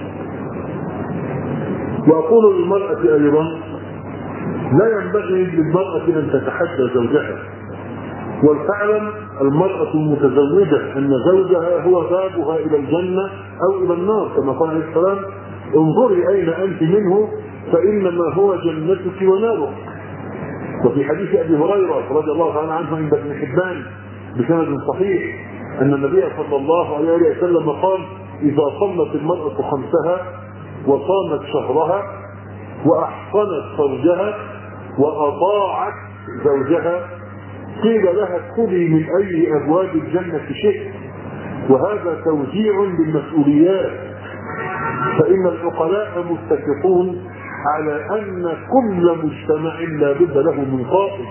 وأقول للمرأة أيضا لا ينبغي للمرأة أن تتحدى زوجها، ولتعلم المرأة المتزوجة أن زوجها هو بابها إلى الجنة أو إلى النار كما قال عليه السلام انظري أين أنت منه فإنما هو جنتك ونارك. وفي حديث أبي هريرة رضي الله تعالى عنه عند ابن حبان بسند صحيح أن النبي صلى الله عليه وسلم قال إذا صلت المرأة خمسها وصامت شهرها وأحصنت فرجها وأطاعت زوجها قيل لها ادخلي من أي أبواب الجنة شئت. وهذا توزيع للمسؤوليات، فإن العقلاء متفقون على أن كل مجتمع لا بد له من قائد.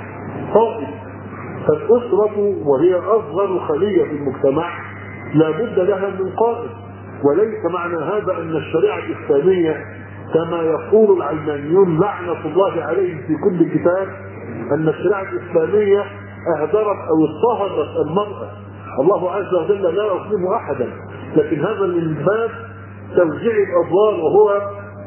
فالأسرة وهي أصغر خلية في المجتمع لا بد لها من قائد. وليس معنى هذا أن الشريعة الإسلامية كما يقول العلمانيون لعنة الله عليهم في كل كتاب أن الشريعة الإسلامية أهدرت أو اضطهدت المرأة. الله عز وجل لا يظلم أحدا، لكن هذا من باب توزيع الأدوار، وهو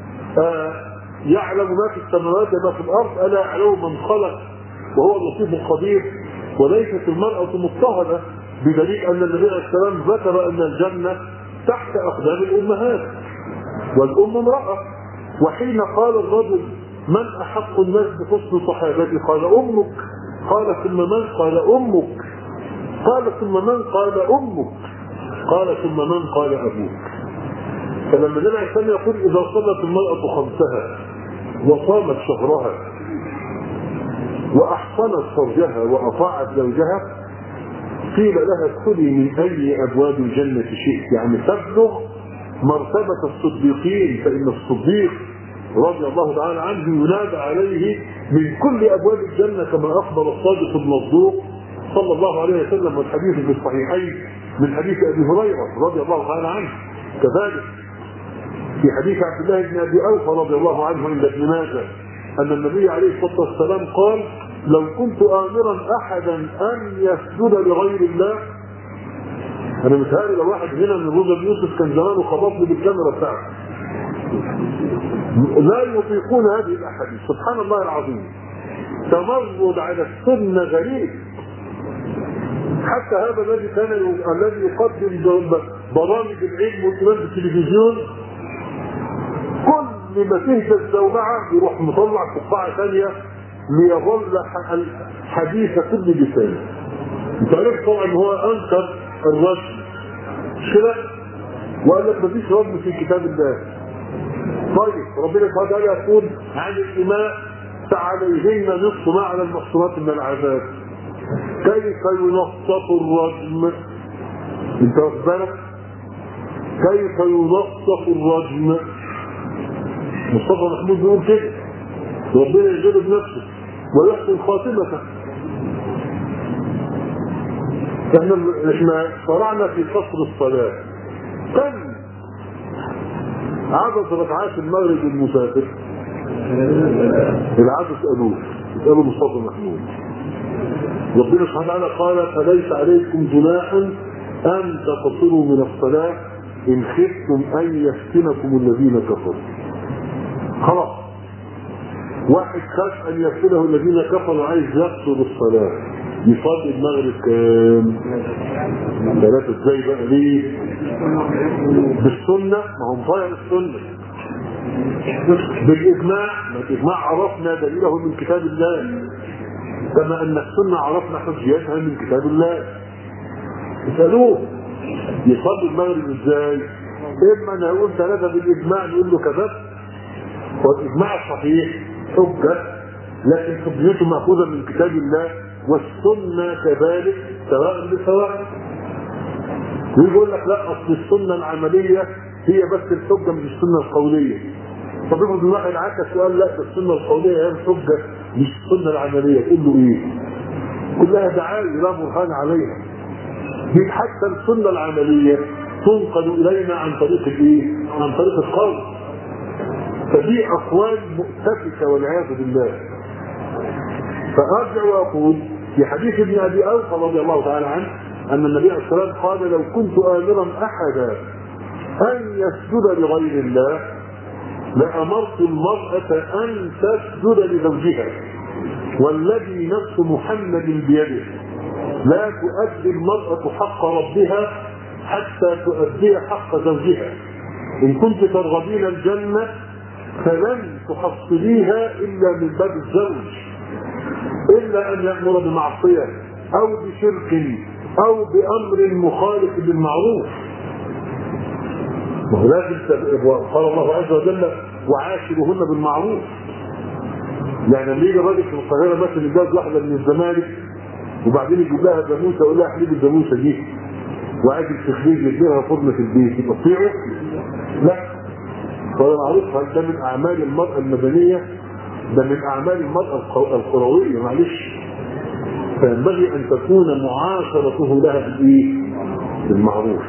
يعلم ما في السماوات وما في الأرض ألا يعلم من خلق وهو اللطيف الخبير. وليست المرأة مضطهدة بدليل أن النبي عليه السلام ذكر أن الجنة تحت أقدام الأمهات والأم امرأة. وحين قال الرجل من أحق الناس بحسن صحابتي قال أمك، قال ثم من قال أمك، قال ثم من قال أمك، قال ثم من قال أبوك. فلما النبي عليه السلام يقول إذا صلت المرأة خمسها وصامت شهرها وأحصنت فرجها وأطاعت زوجها قيل لها ادخلي من أي أبواب الجنة شئت، يعني تبلغ مرتبة الصديقين. فإن الصديق رضي الله تعالى عنه ينادى عليه من كل أبواب الجنة كما أخبر الصادق المصدوق صلى الله عليه وسلم، والحديث في الصحيحين من حديث أبي هريرة رضي الله تعالى عنه. كذلك في حديث عبد الله بن أبي أوفى رضي الله عنه عند ابن ماجه أن النبي عليه الصلاة والسلام قال لو كنت آمرا أحدا أن يسجد لغير الله، أنا متهيألي لو واحد هنا من رجل يوسف كان زمانه خبطني بالكاميرا بتاعته. لا يطيقون هذه الأحاديث سبحان الله العظيم، تمرد على السنة غريب. حتى هذا الذي الذي يقدم برامج العلم والإيمان في التلفزيون، كل ما تهدى الزوبعة يروح مطلع قطعة ثانية ليظل حديث كل لسان. انت عرفت طبعا هو انكر الرجم مش كده؟ وقال لك مفيش رجم في كتاب الله. طيب ربنا سبحانه وتعالى يقول عن الإماء فعليهن نصف ما على المحصنات من العذاب. كيف ينصف الرجم؟ انت واخد بالك؟ كيف ينصف الرجم؟ مصطفى محمود بيقول كده، ربنا يجلب نفسه ويحسن خاتمته. احنا شرعنا في قصر الصلاة كم عدد ركعات المغرب المسافر؟ العدد اسألوا مصطفى محمود. ربنا سبحانه وتعالى قال فليس عليكم جناح ان تقصروا من الصلاة ان خفتم ان يفتنكم الذين كفروا. خلاص واحد خاف ان يفتنه الذين كفروا عايز يقصر الصلاة، يصلي المغرب كام؟ 3 ازاي بقى؟ ليه؟ بالسنة، ما هو مضيع السنة. بالاجماع، ما الاجماع عرفنا دليله من كتاب الله كما ان السنة عرفنا حجيتها من كتاب الله. اسألوه يصلي المغرب ازاي؟ اما نقول 3 بالاجماع نقول له كذب، والاجماع الصحيح حجة لكن حجيته مأخوذة من كتاب الله والسنة كذلك سواء بسواء. ويقول لك لا اصل السنة العملية هي بس الحجة مش السنة القولية. طب افرض واحد عكس سؤال لا السنة القولية هي الحجة مش السنة العملية، تقول له ايه؟ كلها دعاوي لا برهان عليها. دي حتى السنة العملية تنقل الينا عن طريق الايه؟ عن طريق القول. فدي اقوال مؤتفكة والعياذ بالله. فارجع واقول في حديث ابن ابي اوفى رضي الله تعالى عنه ان النبي عليه الصلاه والسلام قال لو كنت امرا احدا ان يسجد لغير الله لامرت المراه ان تسجد لزوجها والذي نفس محمد بيده لا تؤدي المراه حق ربها حتى تؤدي حق زوجها. ان كنت ترغبين الجنه فلن تحصليها الا من باب الزوج، الا ان يامر بمعصيه او بشرك او بامر مخالف للمعروف. ولكن قال الله عز وجل وعاشرهن بالمعروف. يعني لما يجي الراجل في القاهره مثلا يتجوز واحده من الزمالك وبعدين يجيب لها جاموسه يقول لها احلبي الجاموسه دي وعايز التخريج يديها فضل في البيت، تطيعه؟ لا. قال معروف هل ده من اعمال المراه المدنيه؟ ده من اعمال المراه القرويه معلش. فينبغي ان تكون معاشرته لها بالايه؟ بالمعروف.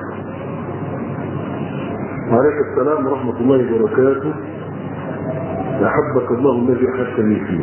وعليك السلام ورحمه الله وبركاته. احبك الله الذي احبتني فيه.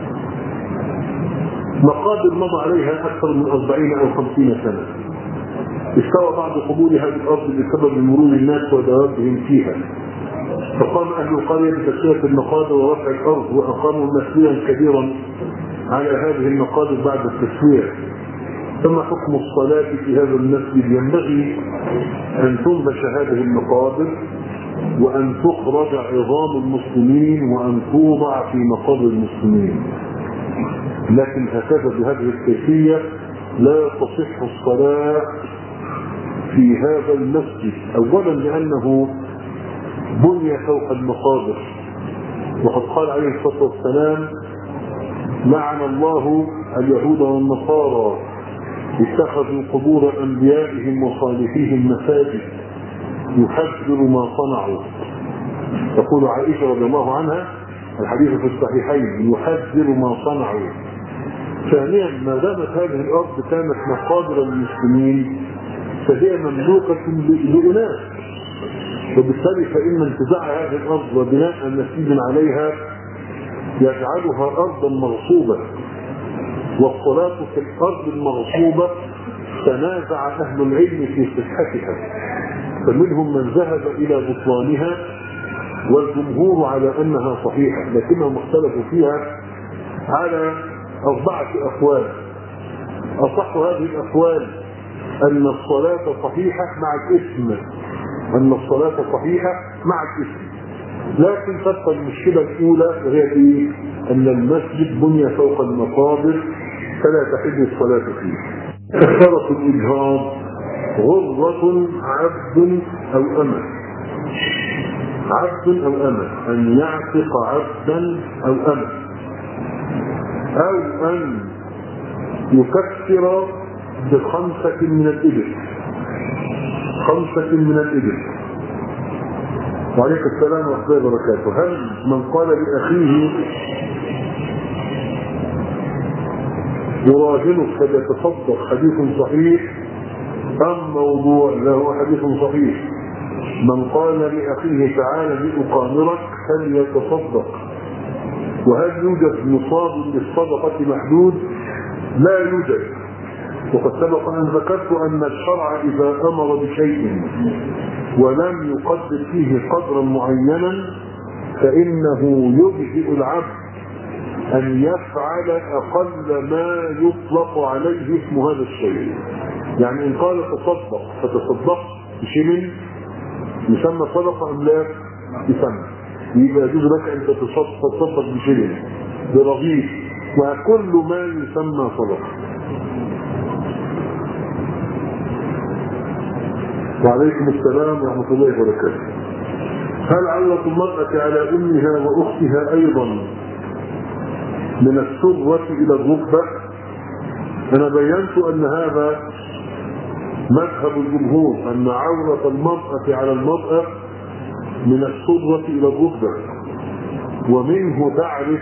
مقابر مضى عليها اكثر من 40 او 50 سنه. استوى بعض قبورها بالارض بسبب مرور الناس ودوابهم فيها. فقام اهل القريه بتسويه المقابر ورفع الارض واقاموا مسجدا كبيرا على هذه المقابر بعد التسويه. ثم حكم الصلاه في هذا المسجد ينبغي ان تنبش هذه المقابر وان تخرج عظام المسلمين وان توضع في مقابر المسلمين. لكن هكذا بهذه الكيفيه لا تصح الصلاه في هذا المسجد. اولا لانه بني فوق المقابر، وقد قال عليه الصلاه والسلام لعن الله اليهود والنصارى اتخذوا قبور انبيائهم وصالحيهم مساجد يحذر ما صنعوا. تقول عائشه رضي الله عنها الحديث في الصحيحين يحذر ما صنعوا. ثانيا ما دامت هذه الارض كانت مقابر المسلمين فهي مملوكه لاناس، وبالتالي فإن انتزاع هذه الأرض وبناء مسجد عليها يجعلها أرضا مغصوبة، والصلاة في الأرض المغصوبة تنازع أهل العلم في صحتها، فمنهم من ذهب إلى بطلانها والجمهور على أنها صحيحة، لكنهم اختلفوا فيها على 4 أقوال. أصح هذه الأقوال أن الصلاة صحيحة مع الإثم، أن الصلاة صحيحة مع الإثم. لكن تبقى المشكلة الأولى وهي إيه؟ أن المسجد بني فوق المقابر فلا تحل الصلاة فيه. كفارة الإجهاض غرة عبد أو أمة، عبد أو أمة، أن يعتق عبدا أو أمة، أو أن يكفر ب5 من الإبل، 5 من الإبل. وعليك السلام ورحمة الله وبركاته. هل من قال لأخيه يراهنك فليتصدق حديث صحيح أم موضوع؟ له حديث صحيح. من قال لأخيه تعالى لأقامرك فليتصدق. وهل يوجد نصاب للصدقة محدود؟ لا يوجد. وقد سبق أن ذكرت أن الشرع إذا أمر بشيء ولم يقدر فيه قدرا معينا فإنه يجزئ العبد أن يفعل أقل ما يطلق عليه اسم هذا الشيء. يعني إن قال تصدق فتصدق بشيء يسمى صدقة أم لا؟ يسمى. يبقى يجوز لك أن تتصدق بشيء برغيف وكل ما يسمى صدقة. وعليكم السلام ورحمة الله وبركاته. هل عورة المرأة على أمها وأختها أيضا من السرة إلى الركبة؟ أنا بينت أن هذا مذهب الجمهور، أن عورة المرأة على المرأة من السرة إلى الركبة. ومنه تعرف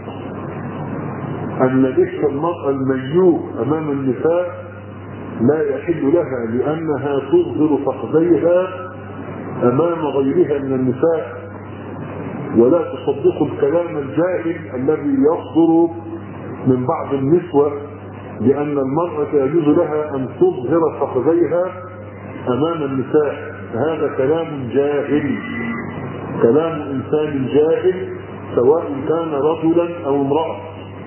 أن لبس المرأة الميوء أمام النساء لا يحل لها، لأنها تظهر فخذيها أمام غيرها من النساء. ولا تصدق الكلام الجاهل الذي يصدر من بعض النسوة لأن المرأة يجوز لها أن تظهر فخذيها أمام النساء. هذا كلام جاهل، كلام إنسان جاهل سواء كان رجلا أو امرأة.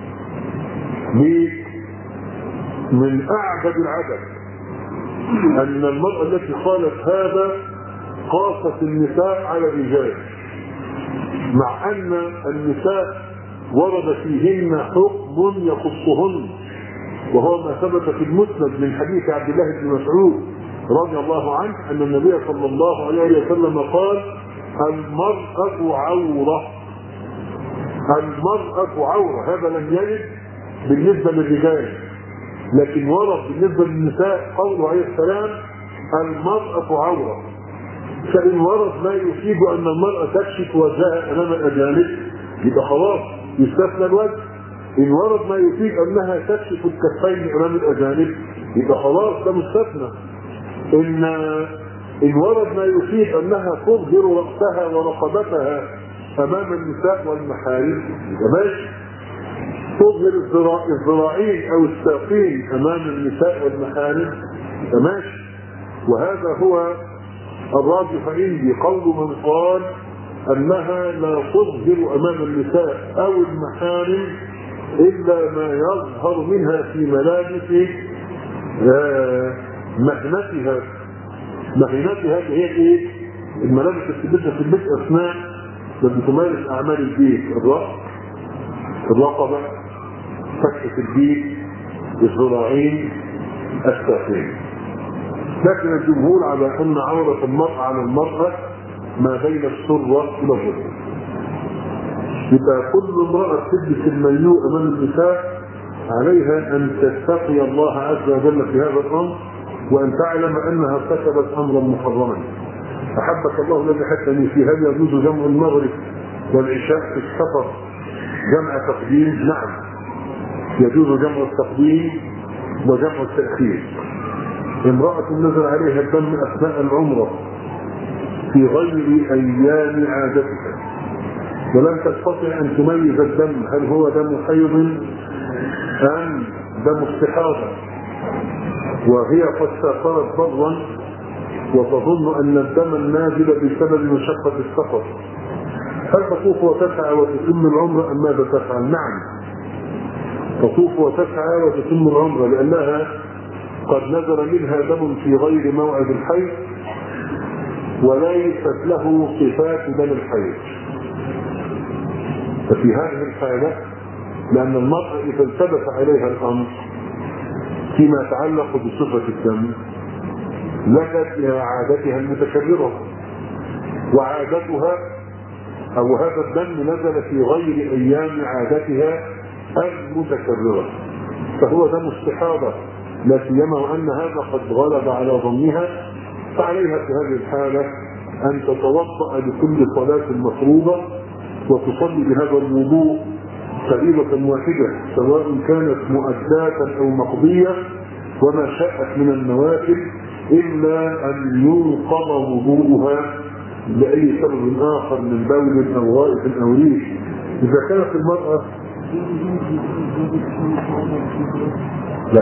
من أعجب العجب أن المرأة التي قالت هذا قاست النساء على الرجال، مع أن النساء ورد فيهن حكم يخصهن، وهو ما ثبت في المسند من حديث عبد الله بن مسعود رضي الله عنه أن النبي صلى الله عليه وسلم قال: المرأة عورة، المرأة عورة. هذا لم يرد بالنسبة للرجال، لكن ورد بالنسبة للنساء قوله عليه السلام: المرأة عورة. فإن ورد ما يفيد أن المرأة تكشف وجهها أمام الأجانب يبقى خلاص يستثنى الوجه. إن ورد ما يفيد أنها تكشف الكفين أمام الأجانب يبقى خلاص ده مستثنى. إن ورد ما يفيد أنها تظهر رأسها ورقبتها أمام النساء والمحارم يبقى ماشي. تظهر الذراعين أو الساقين أمام النساء والمحارم يبقى ماشي. وهذا هو الراجح عندي، قول من قال أنها لا تظهر أمام النساء أو المحارم إلا ما يظهر منها في ملابس مهنتها. مهنتها هي إيه؟ الملابس اللي في البيت أثناء لما تمارس أعمال البيت، الرأس، الرقبة، فتحة البيت، الذراعين، الساقين. لكن الجمهور على أن عورة المرأة على المرأة ما بين السرة إلى الركبة. يبقى كل امرأة تلبس الميوء أمام النساء عليها أن تتقي الله عز وجل في هذا الأمر، وأن تعلم أنها ارتكبت أمرا محرما. أحبك الله الذي حثني في هل يجوز جمع المغرب والعشاء في السفر جمع تقديم؟ نعم، يجوز جمع التقديم وجمع التأخير. امرأة نزل عليها الدم أثناء العمرة في غير أيام عادتها ولم تستطع أن تميز الدم هل هو دم حيض أم دم استحاضة، وهي قد سافرت برا وتظن أن الدم النازل بسبب مشقة السفر، هل تطوف وتسعى وتتم العمرة أم ماذا تفعل؟ نعم، تطوف وتسعى وتتم العمرة، لأنها قد نزل منها دم في غير موعد الحيض وليست له صفات دم الحيض. ففي هذه الحالة لأن المرأة إذا التبس عليها الأمر فيما يتعلق بصفة الدم لجت إلى عادتها المتكررة، وعادتها أو هذا الدم نزل في غير أيام عادتها المتكررة، فهو دم استحاضة، لا سيما وأن هذا قد غلب على ظنها، فعليها في هذه الحالة أن تتوضأ لكل صلاة مفروضة وتصلي بهذا الوضوء فريضة واحدة سواء كانت مؤداة أو مقضية، وما شاءت من النوافل إلا أن ينقض وضوءها لأي سبب آخر من بول أو غائط أو ريح. إذا كانت المرأة لا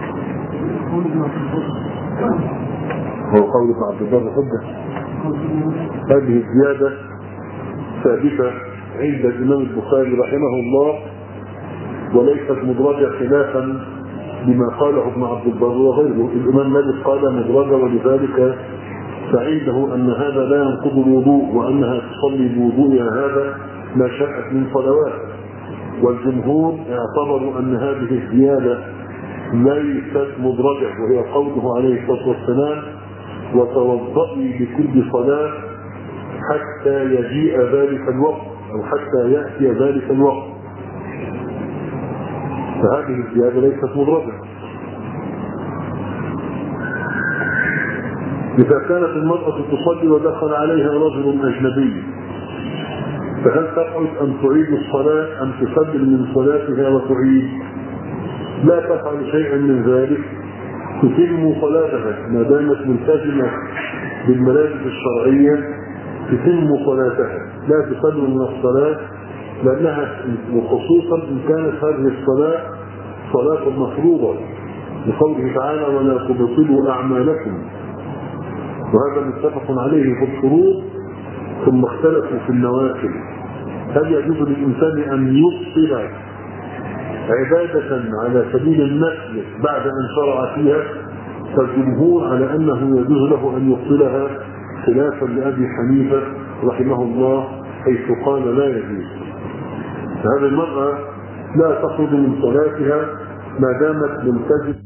هو قول ابن عبد البر حجة. هذه الزيادة ثابتة عند الإمام البخاري رحمه الله وليست مدرجة خلافا لما قاله ابن عبد البر وغيره. الإمام مالك قال مدرجة، ولذلك فعنده أن هذا لا ينقض الوضوء وأنها تصلي بوضوءها هذا ما شاءت من صلوات. والجمهور اعتبروا أن هذه الزيادة ليست مدرجة، وهي قوله عليه الصلاة والسلام وتوضئي لكل صلاة حتى يجيء ذلك الوقت أو حتى يأتي ذلك الوقت، فهذه الزيادة ليست مدرجة. إذا كانت المرأة تصلي ودخل عليها رجل أجنبي فهل تقعد أن تعيد الصلاة أم تسلم من صلاتها وتعيد؟ لا تفعل شيئا من ذلك، تتم صلاتها ما دامت ملتزمة بالملابس الشرعية، تتم صلاتها لا تسلم من الصلاة، لأنها وخصوصا إن كانت هذه الصلاة صلاة مفروضة لقوله تعالى ولا تبطلوا أعمالكم، وهذا متفق عليه في الفروض. ثم اختلفوا في النوافل، هل يجوز للإنسان أن يبطل عبادة على سبيل النفل بعد أن شرع فيها؟ فالجمهور على أنه يجوز له أن يبطلها خلافا لأبي حنيفة رحمه الله حيث قال لا يجوز. هذه المرأة لا تخرج من صلاتها ما دامت ملتزمة